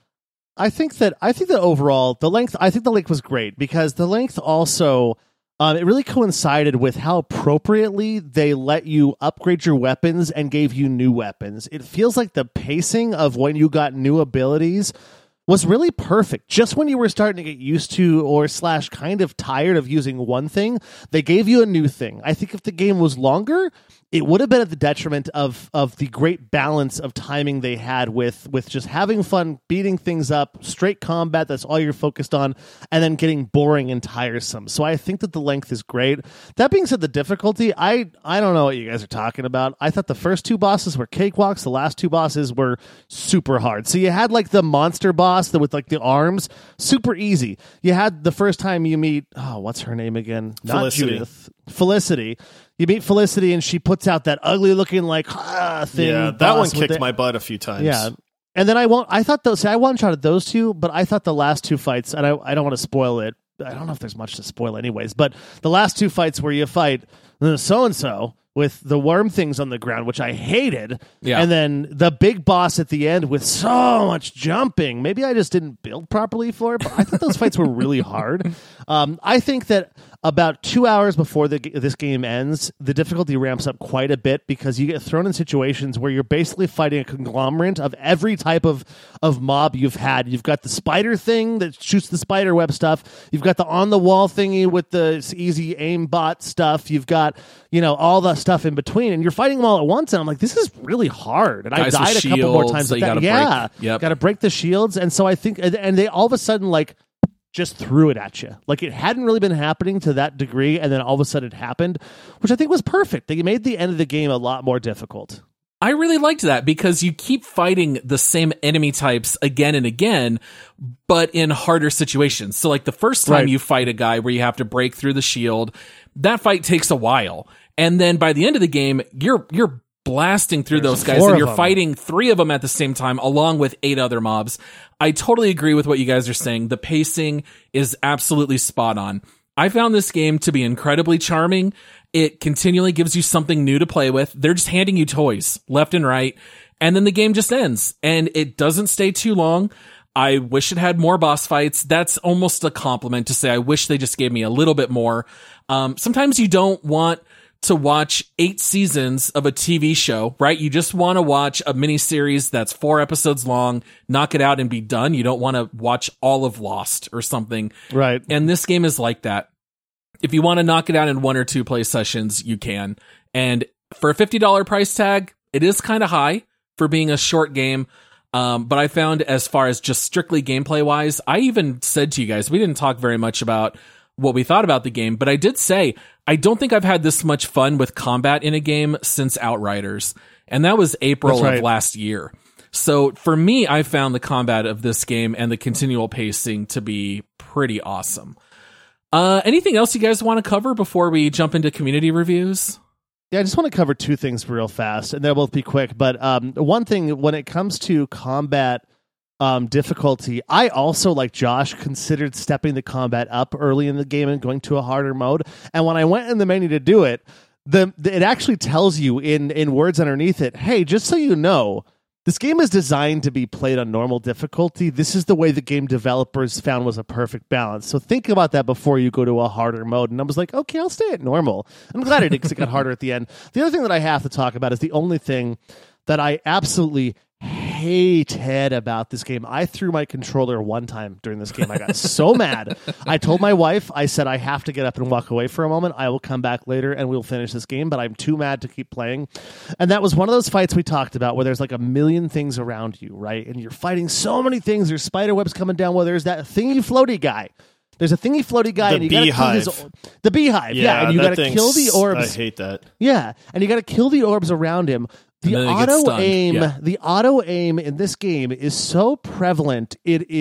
I think that overall the length was great because the length also. It really coincided with how appropriately they let you upgrade your weapons and gave you new weapons. It feels like the pacing of when you got new abilities was really perfect. Just when you were starting to get used to or / kind of tired of using one thing, they gave you a new thing. I think if the game was longer, it would have been at the detriment of the great balance of timing they had with just having fun, beating things up, straight combat, that's all you're focused on, and then getting boring and tiresome. So I think that the length is great. That being said, the difficulty, I don't know what you guys are talking about. I thought the first 2 bosses were cakewalks, the last 2 bosses were super hard. So you had like the monster boss with like the arms, super easy. You had the first time you meet, what's her name again? Felicity. Not Judith. Felicity. You meet Felicity and she puts out that ugly looking like thing. Yeah, that one kicked my butt a few times. Yeah. And then I one-shotted those 2, but I thought the last 2 fights, and I don't want to spoil it. I don't know if there's much to spoil anyways, but the last 2 fights where you fight so-and-so with the worm things on the ground, which I hated. Yeah. And then the big boss at the end with so much jumping. Maybe I just didn't build properly for it, but I thought those fights were really hard. I think that about 2 hours before this game ends, the difficulty ramps up quite a bit because you get thrown in situations where you're basically fighting a conglomerate of every type of mob you've had. You've got the spider thing that shoots the spider web stuff. You've got the on-the-wall thingy with the easy aimbot stuff. You've got, all the stuff in between, and you're fighting them all at once, and I'm like, this is really hard. And guys I died a couple more times with that. Got to break the shields, and so I think, and they all of a sudden, like, just threw it at you. Like, it hadn't really been happening to that degree, and then all of a sudden it happened, which I think was perfect. They made the end of the game a lot more difficult. I really liked that because you keep fighting the same enemy types again and again, but in harder situations. So like the first time you fight a guy where you have to break through the shield, that fight takes a while. And then by the end of the game, you're blasting through those guys and you're fighting 3 of them at the same time along with 8 other mobs. I totally agree with what you guys are saying. The pacing is absolutely spot on. I found this game to be incredibly charming. It continually gives you something new to play with. They're just handing you toys left and right. And then the game just ends, and it doesn't stay too long. I wish it had more boss fights. That's almost a compliment to say I wish they just gave me a little bit more. Sometimes you don't want to watch 8 seasons of a TV show, right? You just want to watch a miniseries that's 4 episodes long, knock it out and be done. You don't want to watch all of Lost or something. Right. And this game is like that. If you want to knock it out in 1 or 2 play sessions, you can. And for a $50 price tag, it is kind of high for being a short game. But I found as far as just strictly gameplay wise, I even said to you guys, we didn't talk very much about what we thought about the game, but I did say, I don't think I've had this much fun with combat in a game since Outriders. And that was April of last year. So for me, I found the combat of this game and the continual pacing to be pretty awesome. Anything else you guys want to cover before we jump into community reviews? Yeah, I just want to cover 2 things real fast, and they'll both be quick. But one thing, when it comes to combat difficulty, I also, like Josh, considered stepping the combat up early in the game and going to a harder mode. And when I went in the menu to do it, it actually tells you in words underneath it, hey, just so you know, this game is designed to be played on normal difficulty. This is the way the game developers found was a perfect balance. So think about that before you go to a harder mode. And I was like, okay, I'll stay at normal. I'm glad I did because it got harder at the end. The other thing that I have to talk about is the only thing that I absolutely hated about this game. I threw my controller one time during this game. I got so mad. I told my wife, I said, I have to get up and walk away for a moment. I will come back later and we'll finish this game, but I'm too mad to keep playing. And that was one of those fights we talked about where there's like a million things around you, right? And you're fighting so many things. There's spider webs coming down. Well, there's that thingy floaty guy. There's a thingy floaty guy. The and you gotta beehive. kill the beehive. Yeah, and you got to kill the orbs. I hate that. Yeah, and you got to kill the orbs around him. The auto aim in this game is so prevalent.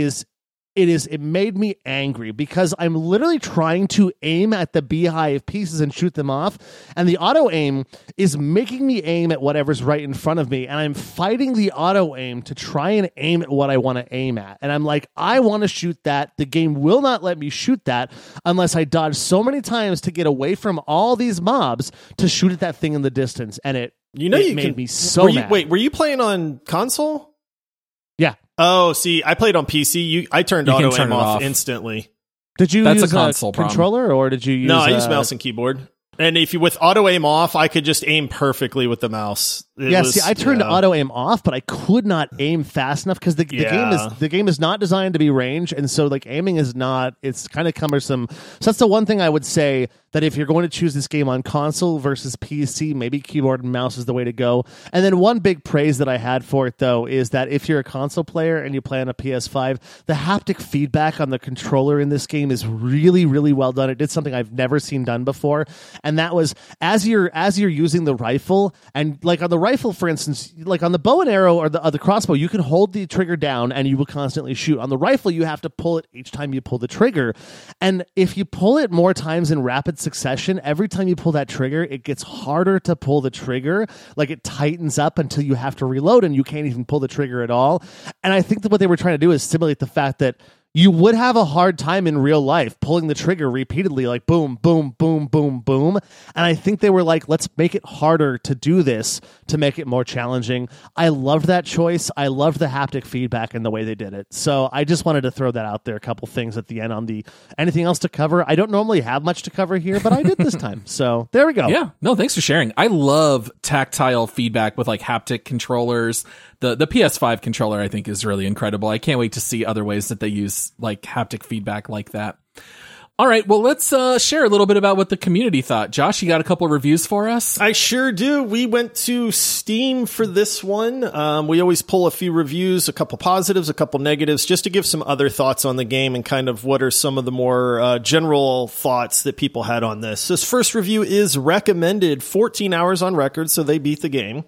It made me angry because I'm literally trying to aim at the beehive pieces and shoot them off, and the auto aim is making me aim at whatever's right in front of me, and I'm fighting the auto aim to try and aim at what I want to aim at. And I'm like, I want to shoot that. The game will not let me shoot that unless I dodge so many times to get away from all these mobs to shoot at that thing in the distance. And it made me so mad. Were you playing on console? Yeah. Oh, see, I played on PC. I turned auto aim off instantly. Did you That's use a console controller or did you use... No, I use mouse and keyboard. And if you with auto aim off, I could just aim perfectly with the mouse. I turned auto aim off, but I could not aim fast enough because the game is not designed to be range, and so like aiming is not. It's kind of cumbersome. So that's the one thing I would say, that if you're going to choose this game on console versus PC, maybe keyboard and mouse is the way to go. And then one big praise that I had for it though is that if you're a console player and you play on a PS5, the haptic feedback on the controller in this game is really, really well done. It did something I've never seen done before. And that was as you're using the rifle, and like on the rifle, for instance, like on the bow and arrow or the crossbow, you can hold the trigger down and you will constantly shoot. On the rifle, you have to pull it each time you pull the trigger. And if you pull it more times in rapid succession, every time you pull that trigger, it gets harder to pull the trigger. Like it tightens up until you have to reload and you can't even pull the trigger at all. And I think that what they were trying to do is simulate the fact that you would have a hard time in real life pulling the trigger repeatedly, like boom, boom, boom, boom, boom. And I think they were like, let's make it harder to do this to make it more challenging. I loved that choice. I loved the haptic feedback and the way they did it. So I just wanted to throw that out there. A couple things at the end on the anything else to cover. I don't normally have much to cover here, but I did this time. So there we go. Yeah. No, thanks for sharing. I love tactile feedback with like haptic controllers. The PS5 controller, I think, is really incredible. I can't wait to see other ways that they use like haptic feedback like that. All right, well, let's share a little bit about what the community thought. Josh, you got a couple of reviews for us? I sure do. We went to Steam for this one. We always pull a few reviews, a couple positives, a couple negatives, just to give some other thoughts on the game and kind of what are some of the more general thoughts that people had on this. This first review is recommended 14 hours on record, so they beat the game.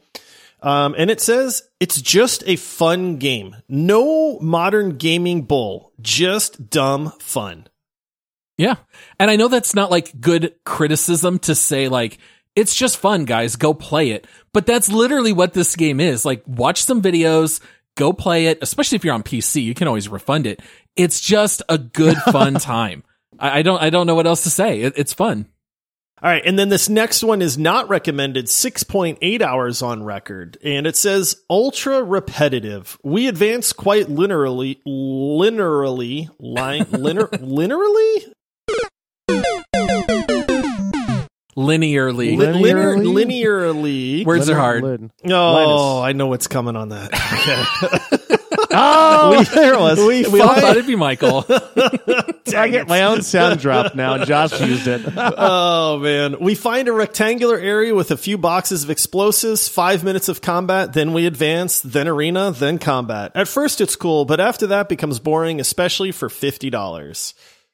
And it says, it's just a fun game. No modern gaming bull, just dumb fun. Yeah. And I know that's not like good criticism to say like, it's just fun, guys, go play it. But that's literally what this game is. Like, watch some videos, go play it, especially if you're on PC, you can always refund it. It's just a good fun time. I don't know what else to say. It's fun. All right, and then this next one is not recommended, 6.8 hours on record, and it says ultra repetitive. We advance quite linearly. Words are hard. Oh, I know what's coming on that. Okay. There it was. We all thought it'd be Michael. I get my own sound drop now, and Josh used it. Oh, man. We find a rectangular area with a few boxes of explosives, 5 minutes of combat, then we advance, then arena, then combat. At first, it's cool, but after that becomes boring, especially for $50.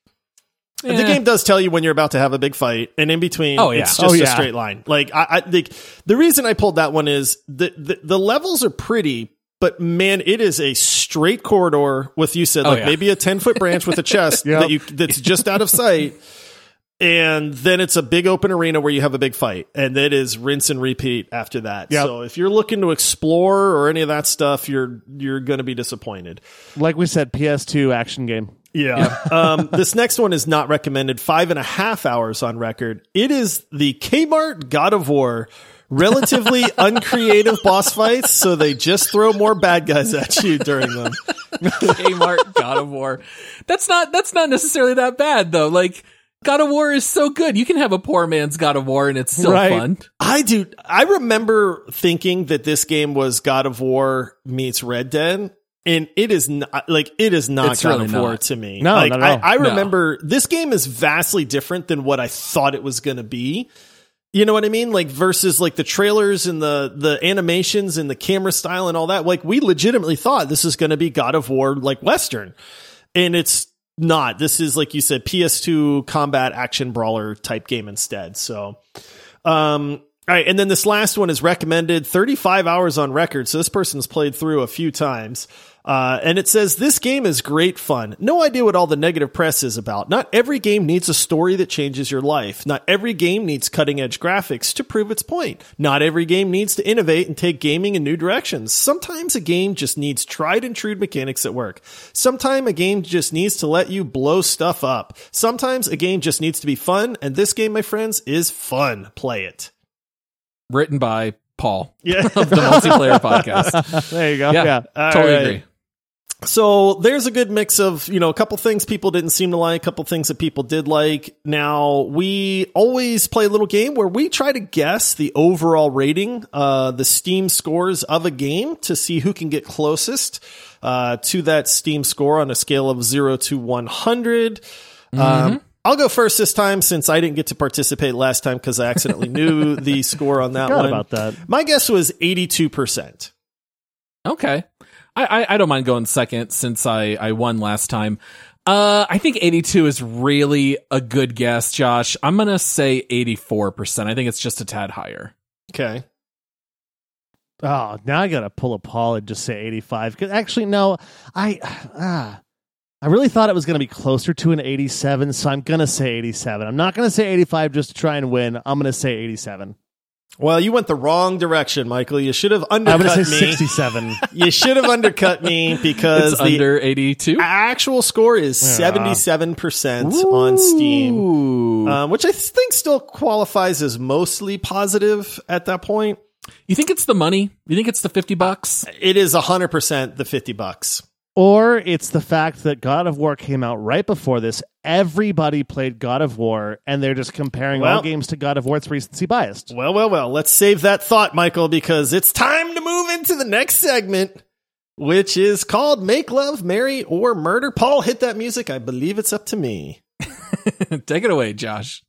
The game does tell you when you're about to have a big fight, and in between, it's just a straight line. Like, I think the reason I pulled that one is the levels are pretty, but man, it is a straight corridor with, you said, maybe a 10-foot branch with a chest that's just out of sight. And then it's a big open arena where you have a big fight, and that is rinse and repeat after that. Yep. So if you're looking to explore or any of that stuff, you're going to be disappointed. Like we said, PS2 action game. Yeah. This next one is not recommended. 5.5 hours on record. It is the Kmart God of War. Relatively uncreative boss fights, so they just throw more bad guys at you during them. Kmart God of War. That's not necessarily that bad though. Like, God of War is so good. You can have a poor man's God of War and it's still fun. I remember thinking that this game was God of War meets Red Dead. And it is not God of War to me. No, not at all. I remember this game is vastly different than what I thought it was going to be. You know what I mean? Like, versus like the trailers and the animations and the camera style and all that. Like, we legitimately thought this is going to be God of War, like Western. And it's not. This is, like you said, PS2 combat action brawler type game instead. So, all right. And then this last one is recommended, 35 hours on record. So this person's played through a few times. And it says, this game is great fun. No idea what all the negative press is about. Not every game needs a story that changes your life. Not every game needs cutting edge graphics to prove its point. Not every game needs to innovate and take gaming in new directions. Sometimes a game just needs tried and true mechanics that work. Sometimes a game just needs to let you blow stuff up. Sometimes a game just needs to be fun. And this game, my friends, is fun. Play it. Written by Paul of the Multiplayer Podcast. There you go. Yeah. Totally agree. So there's a good mix of, a couple things people didn't seem to like, a couple things that people did like. Now, we always play a little game where we try to guess the overall rating, the Steam scores of a game to see who can get closest to that Steam score on a scale of 0 to 100. I'll go first this time since I didn't get to participate last time because I accidentally knew the score on that one. About that. My guess was 82%. Okay. I don't mind going second since I won last time. I think 82 is really a good guess, Josh. I'm going to say 84%. I think it's just a tad higher. Okay. Oh, now I got to pull a Paul and just say 85. Because actually, no, I really thought it was going to be closer to an 87, so I'm going to say 87. I'm not going to say 85 just to try and win. I'm going to say 87. Well, you went the wrong direction, Michael. You should have undercut me. I'm going to say 67. You should have undercut me because it's under 82. Actual score is 77% on Steam, which I think still qualifies as mostly positive at that point. You think it's the money? You think it's the $50? It is 100% the $50. Or it's the fact that God of War came out right before this. Everybody played God of War, and they're just comparing all games to God of War. It's recency biased. Well. Let's save that thought, Michael, because it's time to move into the next segment, which is called Make Love, Marry, or Murder. Paul, hit that music. I believe it's up to me. Take it away, Josh.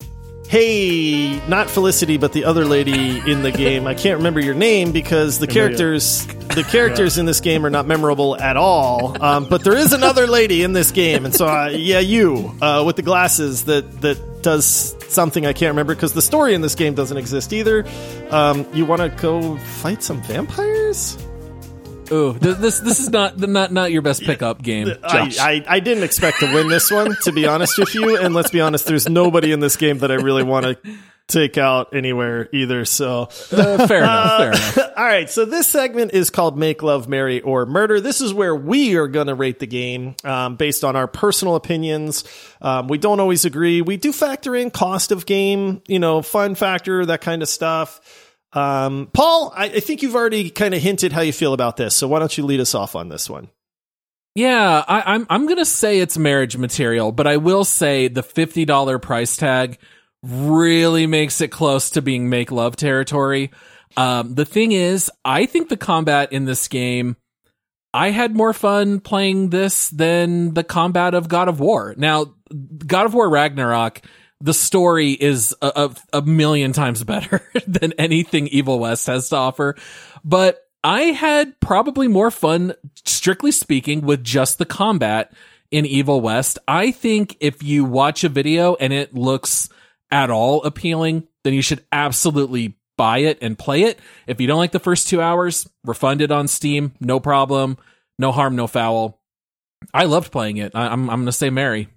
Hey, not Felicity, but the other lady in the game. I can't remember your name because the characters in this game are not memorable at all. But there is another lady in this game, and so you with the glasses that does something I can't remember because the story in this game doesn't exist either. You want to go fight some vampires? Ooh, this is not your best pickup game, Josh. I didn't expect to win this one, to be honest with you. And let's be honest, there's nobody in this game that I really want to take out anywhere either. So Fair enough. all right. So this segment is called Make Love, Marry, or Murder. This is where we are going to rate the game based on our personal opinions. We don't always agree. We do factor in cost of game, fun factor, that kind of stuff. Paul, I think you've already kind of hinted how you feel about this. So why don't you lead us off on this one? Yeah, I'm going to say it's marriage material, but I will say the $50 price tag really makes it close to being make love territory. The thing is, I think the combat in this game, I had more fun playing this than the combat of God of War. Now, God of War Ragnarok, the story is a million times better than anything Evil West has to offer, but I had probably more fun, strictly speaking, with just the combat in Evil West. I think if you watch a video and it looks at all appealing, then you should absolutely buy it and play it. If you don't like the first 2 hours, refund it on Steam. No problem. No harm, no foul. I loved playing it. I'm going to say Mary.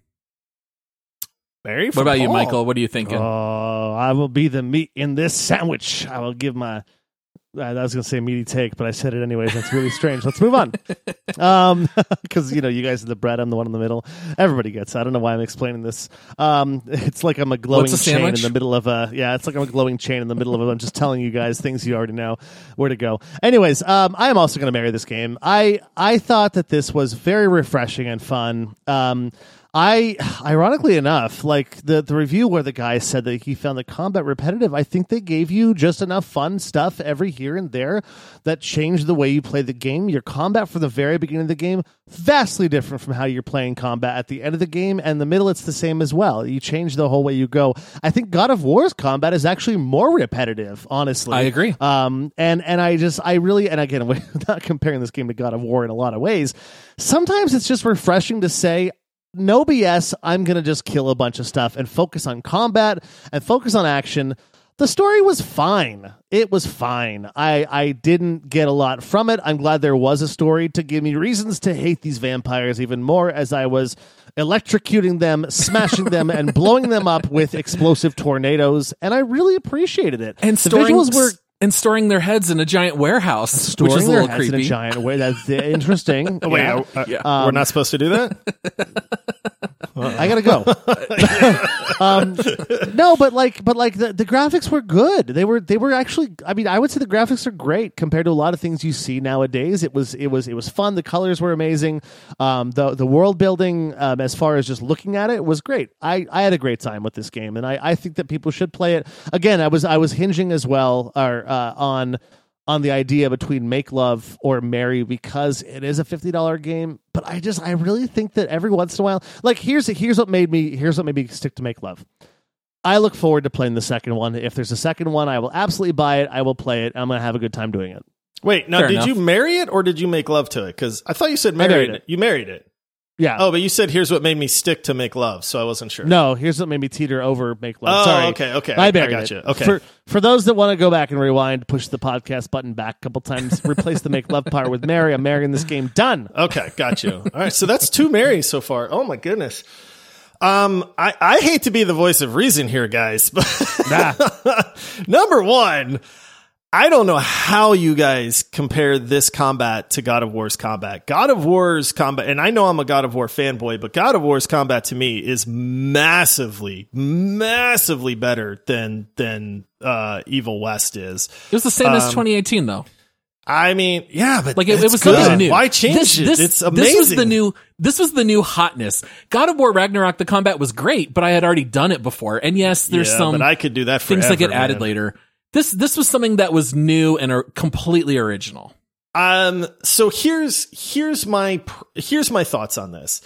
Mary? What about Paul? you, Michael? What are you thinking? Oh, I will be the meat in this sandwich. I will give my... I was going to say meaty take, but I said it anyways. That's really strange. Let's move on. Because, you guys are the bread. I'm the one in the middle. Everybody gets it. I don't know why I'm explaining this. It's like I'm a glowing chain in the middle of it's like I'm a glowing chain in the middle of I'm just telling you guys things you already know where to go. Anyways, I am also going to marry this game. I thought that this was very refreshing and fun. Ironically enough, like the review where the guy said that he found the combat repetitive, I think they gave you just enough fun stuff every here and there that changed the way you play the game. Your combat from the very beginning of the game, vastly different from how you're playing combat at the end of the game, and the middle it's the same as well. You change the whole way you go. I think God of War's combat is actually more repetitive, honestly. I agree. And again, we're not comparing this game to God of War in a lot of ways. Sometimes it's just refreshing to say, no BS, I'm going to just kill a bunch of stuff and focus on combat and focus on action. The story was fine. It was fine. I didn't get a lot from it. I'm glad there was a story to give me reasons to hate these vampires even more as I was electrocuting them, smashing them, and blowing them up with explosive tornadoes, and I really appreciated it. And the visuals were... And storing their heads in a giant warehouse, which is a little creepy. In a giant way. That's interesting. Wait, we're not supposed to do that? I gotta go. No, but the graphics were good. They were actually. I mean, I would say the graphics are great compared to a lot of things you see nowadays. It was fun. The colors were amazing. The world building, as far as just looking at it, was great. I had a great time with this game, and I think that people should play it. Again, I was hinging as well, on the idea between make love or marry because it is a $50 game. But I really think that every once in a while, like here's what made me stick to make love. I look forward to playing the second one. If there's a second one, I will absolutely buy it. I will play it. I'm going to have a good time doing it. Wait, now did you marry it or did you make love to it? Because I thought you said married it. You married it. Yeah. Oh, but you said here's what made me stick to make love, so I wasn't sure. No, here's what made me teeter over make love. Oh, Sorry. okay. I got you. Okay. For those that want to go back and rewind, push the podcast button back a couple times, replace the make love part with marry. I'm marrying this game. Done. Okay, got you. All right, so that's 2 marries so far. Oh my goodness. I hate to be the voice of reason here, guys, but number one, I don't know how you guys compare this combat to God of War's combat. God of War's combat, and I know I'm a God of War fanboy, but God of War's combat to me is massively, massively better than Evil West is. It was the same as 2018, though. I mean, yeah, but like it was good. something new. Why change it? It's amazing. This was the new hotness. God of War Ragnarok, the combat was great, but I had already done it before. And yes, there's but I could do that forever, things that get added later. This was something that was new and completely original. So here's my thoughts on this.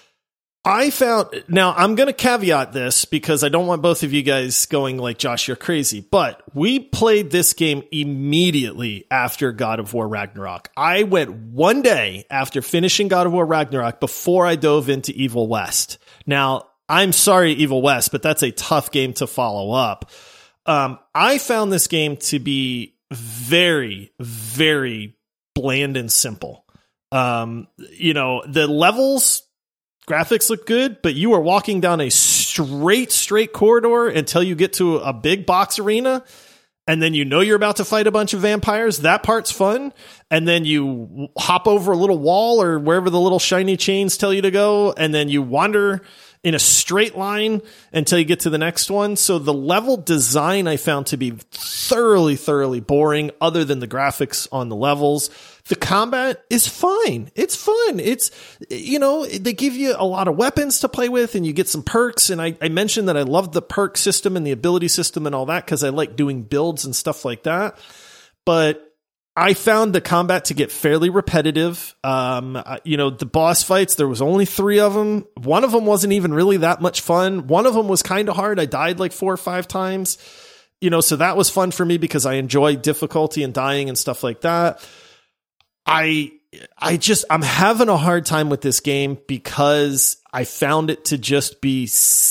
Now I'm going to caveat this because I don't want both of you guys going like, Josh, you're crazy, but we played this game immediately after God of War Ragnarok. I went one day after finishing God of War Ragnarok before I dove into Evil West. Now, I'm sorry, Evil West, but that's a tough game to follow up. I found this game to be very, very bland and simple. The levels graphics look good, but you are walking down a straight corridor until you get to a big box arena. And then you're about to fight a bunch of vampires. That part's fun. And then you hop over a little wall or wherever the little shiny chains tell you to go. And then you wander in a straight line until you get to the next one. So the level design I found to be thoroughly boring other than the graphics on the levels. The combat is fine. It's fun. It's, they give you a lot of weapons to play with and you get some perks. And I mentioned that I love the perk system and the ability system and all that because I like doing builds and stuff like that. But I found the combat to get fairly repetitive. The boss fights, there was only 3 of them. One of them wasn't even really that much fun. One of them was kind of hard. I died like 4 or 5 times, so that was fun for me because I enjoy difficulty and dying and stuff like that. I'm having a hard time with this game because I found it to just be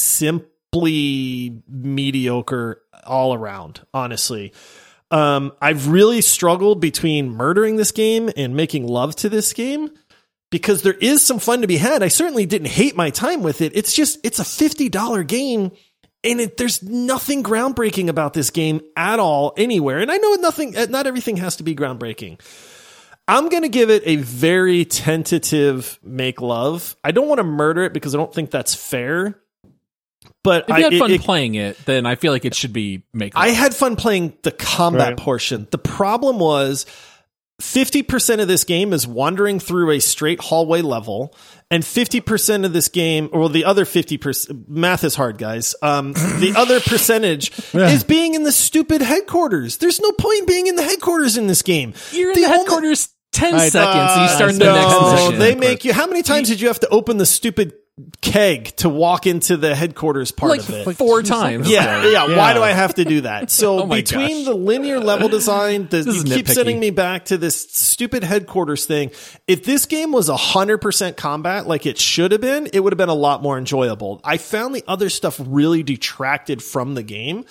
simply mediocre all around, honestly. I've really struggled between murdering this game and making love to this game because there is some fun to be had. I certainly didn't hate my time with it. It's a $50 game and there's nothing groundbreaking about this game at all anywhere. And I know not everything has to be groundbreaking. I'm going to give it a very tentative make love. I don't want to murder it because I don't think that's fair. But if you had fun playing it, then I feel like it should be make love. I had fun playing the combat portion. The problem was 50% of this game is wandering through a straight hallway level, and 50% of this game, or the other 50%, math is hard, guys. The other percentage is being in the stupid headquarters. There's no point in being in the headquarters in this game. You're in the headquarters 10 seconds, and you start the next mission. They make you. How many times did you have to open the stupid keg to walk into the headquarters part of it? Like 4 times. Yeah. Why do I have to do that? So between the linear level design, you keep sending me back to this stupid headquarters thing. If this game was 100% combat like it should have been, it would have been a lot more enjoyable. I found the other stuff really detracted from the game.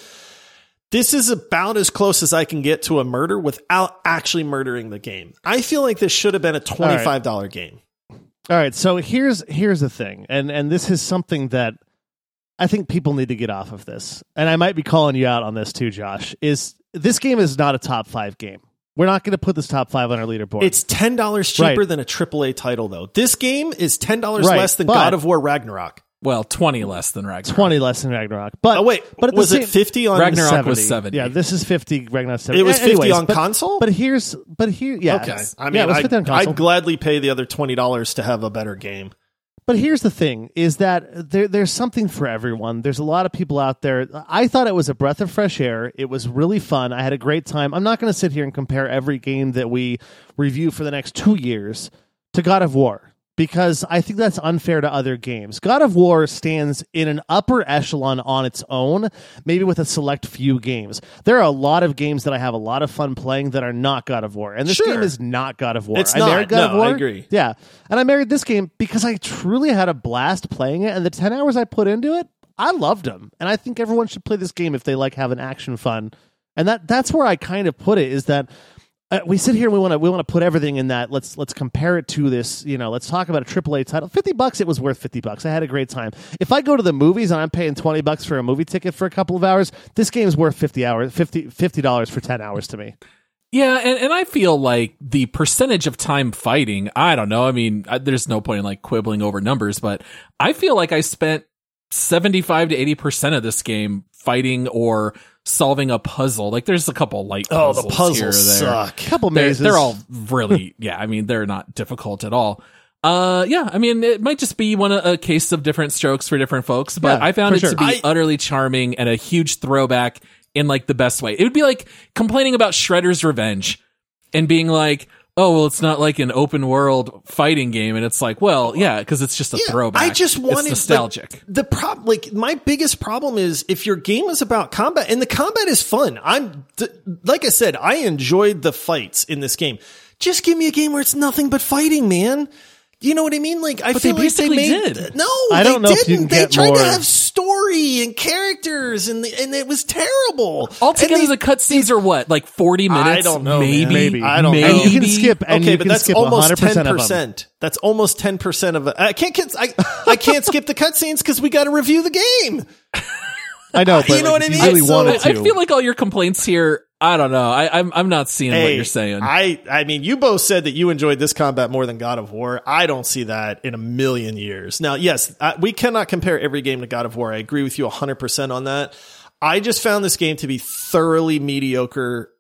This is about as close as I can get to a murder without actually murdering the game. I feel like this should have been a $25 game. All right, so here's the thing, and this is something that I think people need to get off of this, and I might be calling you out on this too, Josh, is this game is not a top 5 game. We're not going to put this top 5 on our leaderboard. It's $10 cheaper than a AAA title, though. This game is $10 less than God of War Ragnarok. Well, 20 less than Ragnarok. 20 less than Ragnarok. But was it 50 on Ragnarok 70? Was 70. Yeah, this is 50. Ragnarok 70. It was 50 on console? But here, yeah. Okay. I mean, I'd gladly pay the other $20 to have a better game. But here's the thing, is that there's something for everyone. There's a lot of people out there. I thought it was a breath of fresh air. It was really fun. I had a great time. I'm not going to sit here and compare every game that we review for the next 2 years to God of War, because I think that's unfair to other games. God of War stands in an upper echelon on its own, maybe with a select few games. There are a lot of games that I have a lot of fun playing that are not God of War, and this game is not God of War. It's not. Married God of War. I agree. Yeah, and I married this game because I truly had a blast playing it, and the 10 hours I put into it, I loved them. And I think everyone should play this game if they like having action fun. And that's where I kind of put it, is that we sit here and we want to put everything in that. Let's compare it to this. Let's talk about a AAA title. $50, it was worth $50. I had a great time. If I go to the movies and I'm paying $20 for a movie ticket for a couple of hours, this game is worth $50 for 10 hours to me. Yeah, and I feel like the percentage of time fighting, I don't know. I mean, there's no point in like quibbling over numbers, but I feel like I spent 75 to 80% of this game fighting or solving a puzzle. Like there's a couple light puzzles. The puzzles here or there. suck. Couple mazes. They're all really, I mean, they're not difficult at all. I mean, it might just be a case of different strokes for different folks, but I found it to be utterly charming and a huge throwback in like the best way. It would be like complaining about Shredder's Revenge and being like, oh, well, it's not like an open world fighting game. And it's like, well, yeah, because it's just a throwback. I just wanted it's nostalgic. My biggest problem is if your game is about combat, and the combat is fun. Like I said, I enjoyed the fights in this game. Just give me a game where it's nothing but fighting, man. You know what I mean? Like, I feel like they did. No, I don't know didn't. If you can they get tried more. to have story story and characters, and it was terrible. Altogether, the cutscenes are what, like 40 minutes? I don't know. Maybe. I don't know. And you can skip. And okay, you but can that's skip almost 100% of them. 10%. That's almost 10% of it. I can't skip the cutscenes because we got to review the game. I know, but You know what I if mean? you really So wanted to. I feel like all your complaints here, I don't know. I'm not seeing what you're saying. I mean, you both said that you enjoyed this combat more than God of War. I don't see that in a million years. Now, yes, we cannot compare every game to God of War. I agree with you 100% on that. I just found this game to be thoroughly mediocre,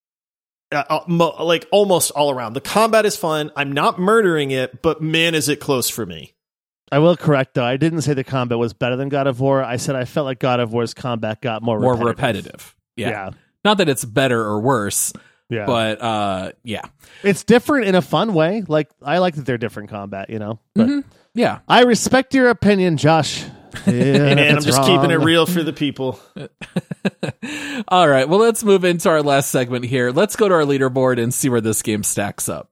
like almost all around. The combat is fun. I'm not murdering it, but man, is it close for me. I will correct, though. I didn't say the combat was better than God of War. I said I felt like God of War's combat got more repetitive. Yeah. Not that it's better or worse, Yeah. but yeah. It's different in a fun way. Like, I like that they're different combat, you know? But Yeah. I respect your opinion, Josh. Hey, man, I'm just keeping it real for the people. All right. Well, let's move into our last segment here. Let's go to our leaderboard and see where this game stacks up.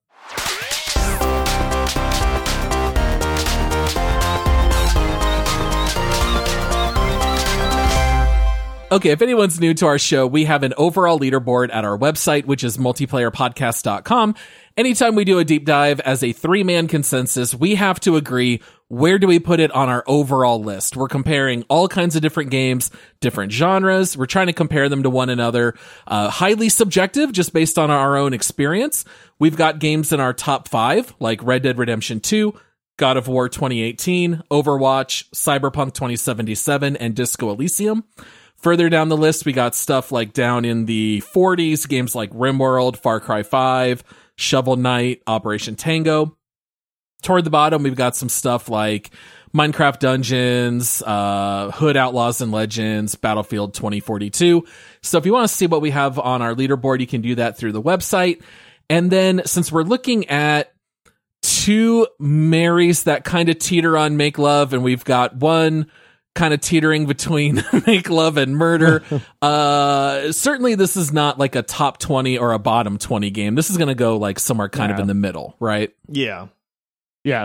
Okay, if anyone's new to our show, we have an overall leaderboard at our website, which is multiplayerpodcast.com. Anytime we do a deep dive as a 3-man consensus, we have to agree, where do we put it on our overall list? We're comparing all kinds of different games, different genres. We're trying to compare them to one another. Highly subjective, just based on our own experience. We've got games in our top 5, like Red Dead Redemption 2, God of War 2018, Overwatch, Cyberpunk 2077, and Disco Elysium. Further down the list, we got stuff like down in the 40s, games like RimWorld, Far Cry 5, Shovel Knight, Operation Tango. Toward the bottom, we've got some stuff like Minecraft Dungeons, Hood Outlaws and Legends, Battlefield 2042. So if you want to see what we have on our leaderboard, you can do that through the website. And then since we're looking at two Marys that kind of teeter on Make Love, and we've got one kind of teetering between Make Love and Murder. Certainly this is not like a top 20 or a bottom 20 game. This is going to go like somewhere kind of in the middle, right? Yeah. Yeah.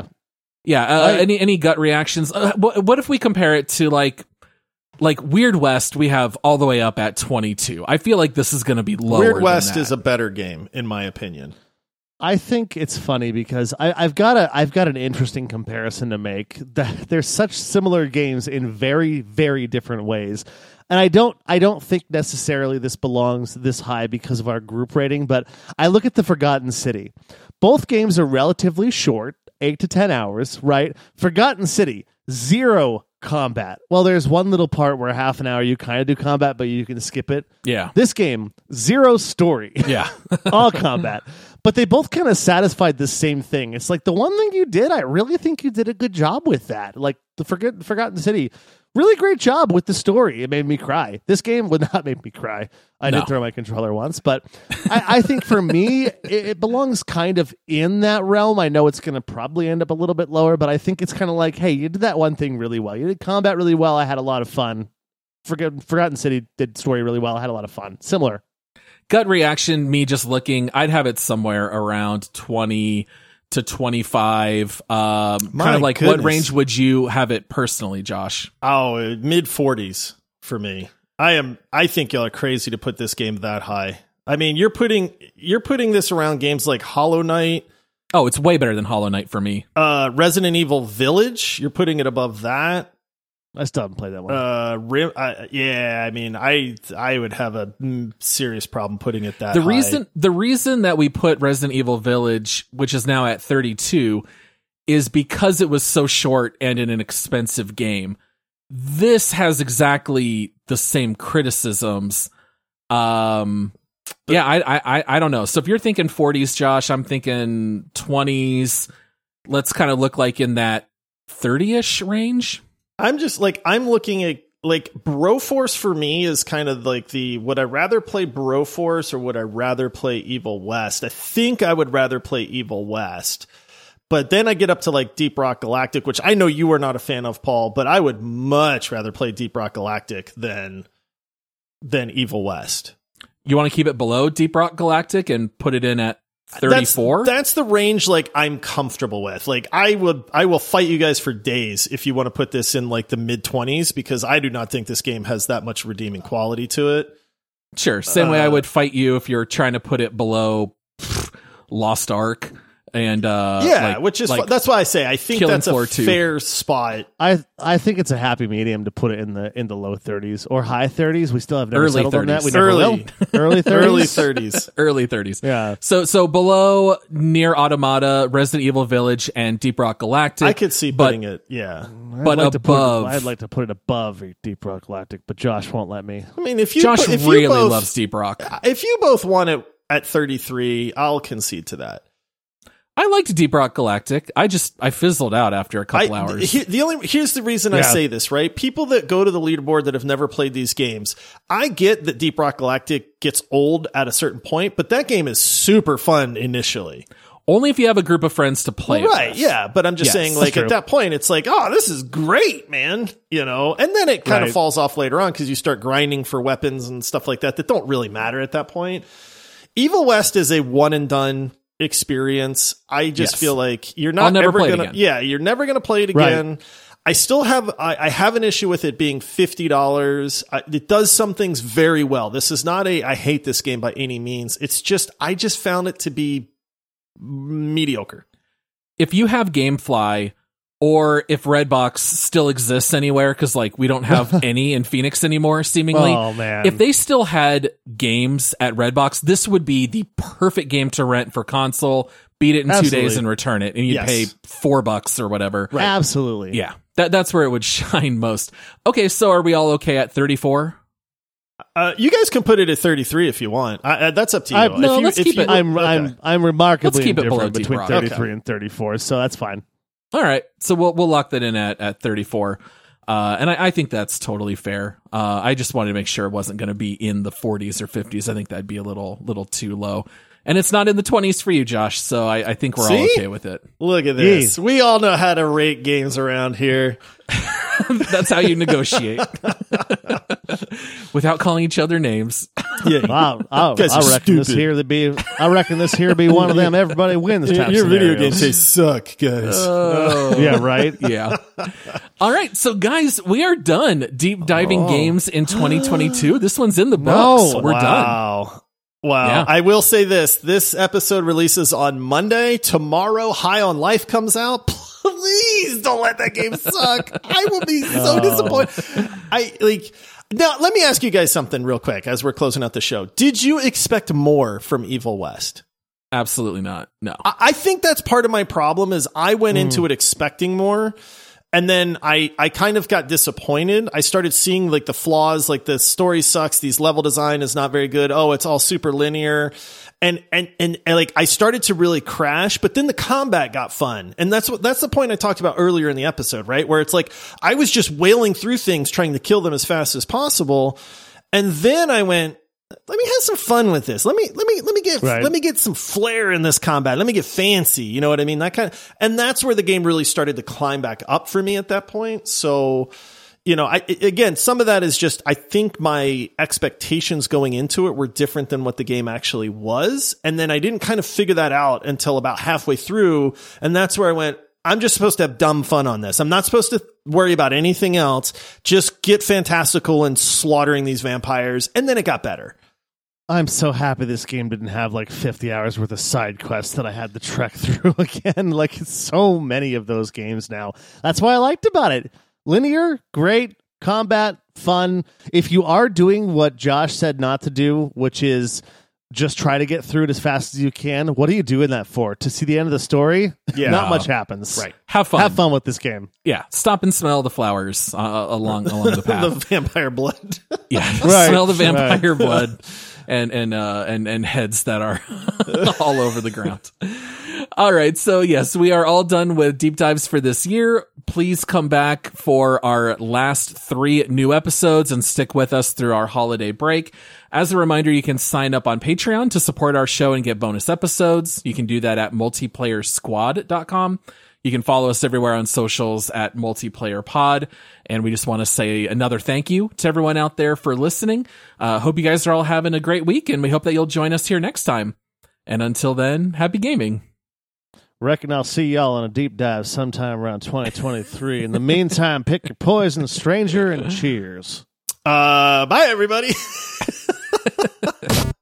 Any gut reactions? What if we compare it to like Weird West? We have all the way up at 22. I feel like this is going to be lower. Weird West than that. is a better game, in my opinion. I think it's funny because I've got an interesting comparison to make. There's such similar games in very, very different ways. And I don't think necessarily this belongs this high because of our group rating, but I look at the Forgotten City. Both games are relatively short, 8 to 10 hours, right? Forgotten City, 0 combat. Well, there's one little part where half an hour you kind of do combat, but you can skip it. Yeah. This game, 0 story. Yeah. All combat. But they both kind of satisfied the same thing. It's like the one thing you did, I really think you did a good job with that. Like the Forgotten City, really great job with the story. It made me cry. This game would not make me cry. I did throw my controller once, but I think for me, it belongs kind of in that realm. I know it's going to probably end up a little bit lower, but I think it's kind of like, hey, you did that one thing really well. You did combat really well. I had a lot of fun. Forgotten City did story really well. I had a lot of fun. Similar. Gut reaction, me just looking, I'd have it somewhere around 20 to 25. Kind of like, goodness. what range would you have it personally, Josh? Oh, mid 40s for me. I think y'all are crazy to put this game that high. I mean, you're putting this around games like Hollow Knight. Oh, it's way better than Hollow Knight for me. Resident Evil Village, you're putting it above that. I still haven't played that one. I mean, I would have a serious problem putting it that high. The reason that we put Resident Evil Village, which is now at 32, is because it was so short and in an expensive game. This has exactly the same criticisms. I don't know. So if you're thinking 40s, Josh, I'm thinking 20s. Let's kind of look like in that 30-ish range. I'm just like, I'm looking at like Broforce for me is kind of like would I rather play Broforce or would I rather play Evil West? I think I would rather play Evil West. But then I get up to like Deep Rock Galactic, which I know you are not a fan of, Paul, but I would much rather play Deep Rock Galactic than Evil West. You want to keep it below Deep Rock Galactic and put it in at 34? That's the range like I'm comfortable with. Like I will fight you guys for days if you want to put this in like the mid-20s, because I do not think this game has that much redeeming quality to it. Sure. Same way I would fight you if you're trying to put it below Lost Ark. And which is that's why I say I think that's a fair spot. I think it's a happy medium to put it in the low 30s or high 30s. We still have never settled on that. We never will. Early 30s. Early 30s. Yeah. So below Nier Automata, Resident Evil Village, and Deep Rock Galactic. I could see putting it. Yeah. But above, I'd like to put it above Deep Rock Galactic, but Josh won't let me. I mean, if Josh really loves Deep Rock. If you both want it at 33, I'll concede to that. I liked Deep Rock Galactic. I fizzled out after a couple hours. Here's the reason I say this, right? People that go to the leaderboard that have never played these games, I get that Deep Rock Galactic gets old at a certain point, but that game is super fun initially. Only if you have a group of friends to play it with. Yeah, but I'm just saying, like, at that point, it's like, oh, this is great, man, you know? And then it kind of falls off later on because you start grinding for weapons and stuff like that don't really matter at that point. Evil West is a one-and-done experience. I just feel like you're not ever gonna you're never gonna play it again. Right. I still have I have an issue with it being $50. It does some things very well. This is not I hate this game by any means. It's just I just found it to be mediocre. If you have GameFly, or if Redbox still exists anywhere, because like we don't have any in Phoenix anymore, seemingly. Oh man! If they still had games at Redbox, this would be the perfect game to rent for console. Beat it in 2 days and return it, and you'd pay $4 or whatever. Right. Absolutely. Yeah, that's where it would shine most. Okay, so are we all okay at 34? You guys can put it at 33 if you want. That's up to you. Let's keep it. I'm remarkably indifferent between 33 and and 34, so that's fine. All right, so we'll lock that in at 34, and I think that's totally fair. I just wanted to make sure it wasn't going to be in the 40s or 50s. I think that'd be a little too low, and it's not in the 20s for you, Josh. So I think we're all okay with it. Look at this. We all know how to rate games around here. That's how you negotiate without calling each other names. Yeah, I reckon this here be one of them. Everybody wins. Your video games suck, guys. Yeah, right. Yeah. All right, so guys, we are done deep diving games in 2022. This one's in the books. We're done. Wow. Yeah. I will say this. This episode releases on Monday. Tomorrow, High on Life comes out. Please don't let that game suck. I will be so disappointed. Now, let me ask you guys something real quick as we're closing out the show. Did you expect more from Evil West? Absolutely not. No. I think that's part of my problem is I went into it expecting more. And then I kind of got disappointed. I started seeing like the flaws, like the story sucks. These level design is not very good. Oh, it's all super linear. And like I started to really crash, but then the combat got fun. And that's the point I talked about earlier in the episode, right? Where it's like, I was just wailing through things, trying to kill them as fast as possible. And then I went, let me have some fun with this. Let me get some flair in this combat. Let me get fancy. You know what I mean? And that's where the game really started to climb back up for me at that point. So, you know, again, some of that is just, I think my expectations going into it were different than what the game actually was. And then I didn't kind of figure that out until about halfway through. And that's where I went, I'm just supposed to have dumb fun on this. I'm not supposed to worry about anything else. Just get fantastical and slaughtering these vampires. And then it got better. I'm so happy this game didn't have like 50 hours worth of side quests that I had to trek through again. Like so many of those games now. That's what I liked about it. Linear, great, combat, fun. If you are doing what Josh said not to do, which is just try to get through it as fast as you can, what are you doing that for? To see the end of the story? Yeah. Not much happens. Right. Have fun. Have fun with this game. Yeah. Stop and smell the flowers along the path. The vampire blood. Yeah. Right. Smell the vampire blood and heads that are all over the ground. All right. So yes, we are all done with deep dives for this year. Please come back for our last 3 new episodes and stick with us through our holiday break. As a reminder, you can sign up on Patreon to support our show and get bonus episodes. You can do that at multiplayersquad.com. You can follow us everywhere on socials at multiplayerpod. And we just want to say another thank you to everyone out there for listening. Hope you guys are all having a great week, and we hope that you'll join us here next time. And until then, happy gaming. Reckon I'll see y'all on a deep dive sometime around 2023. In the meantime, pick your poison, stranger, and cheers. Bye, everybody.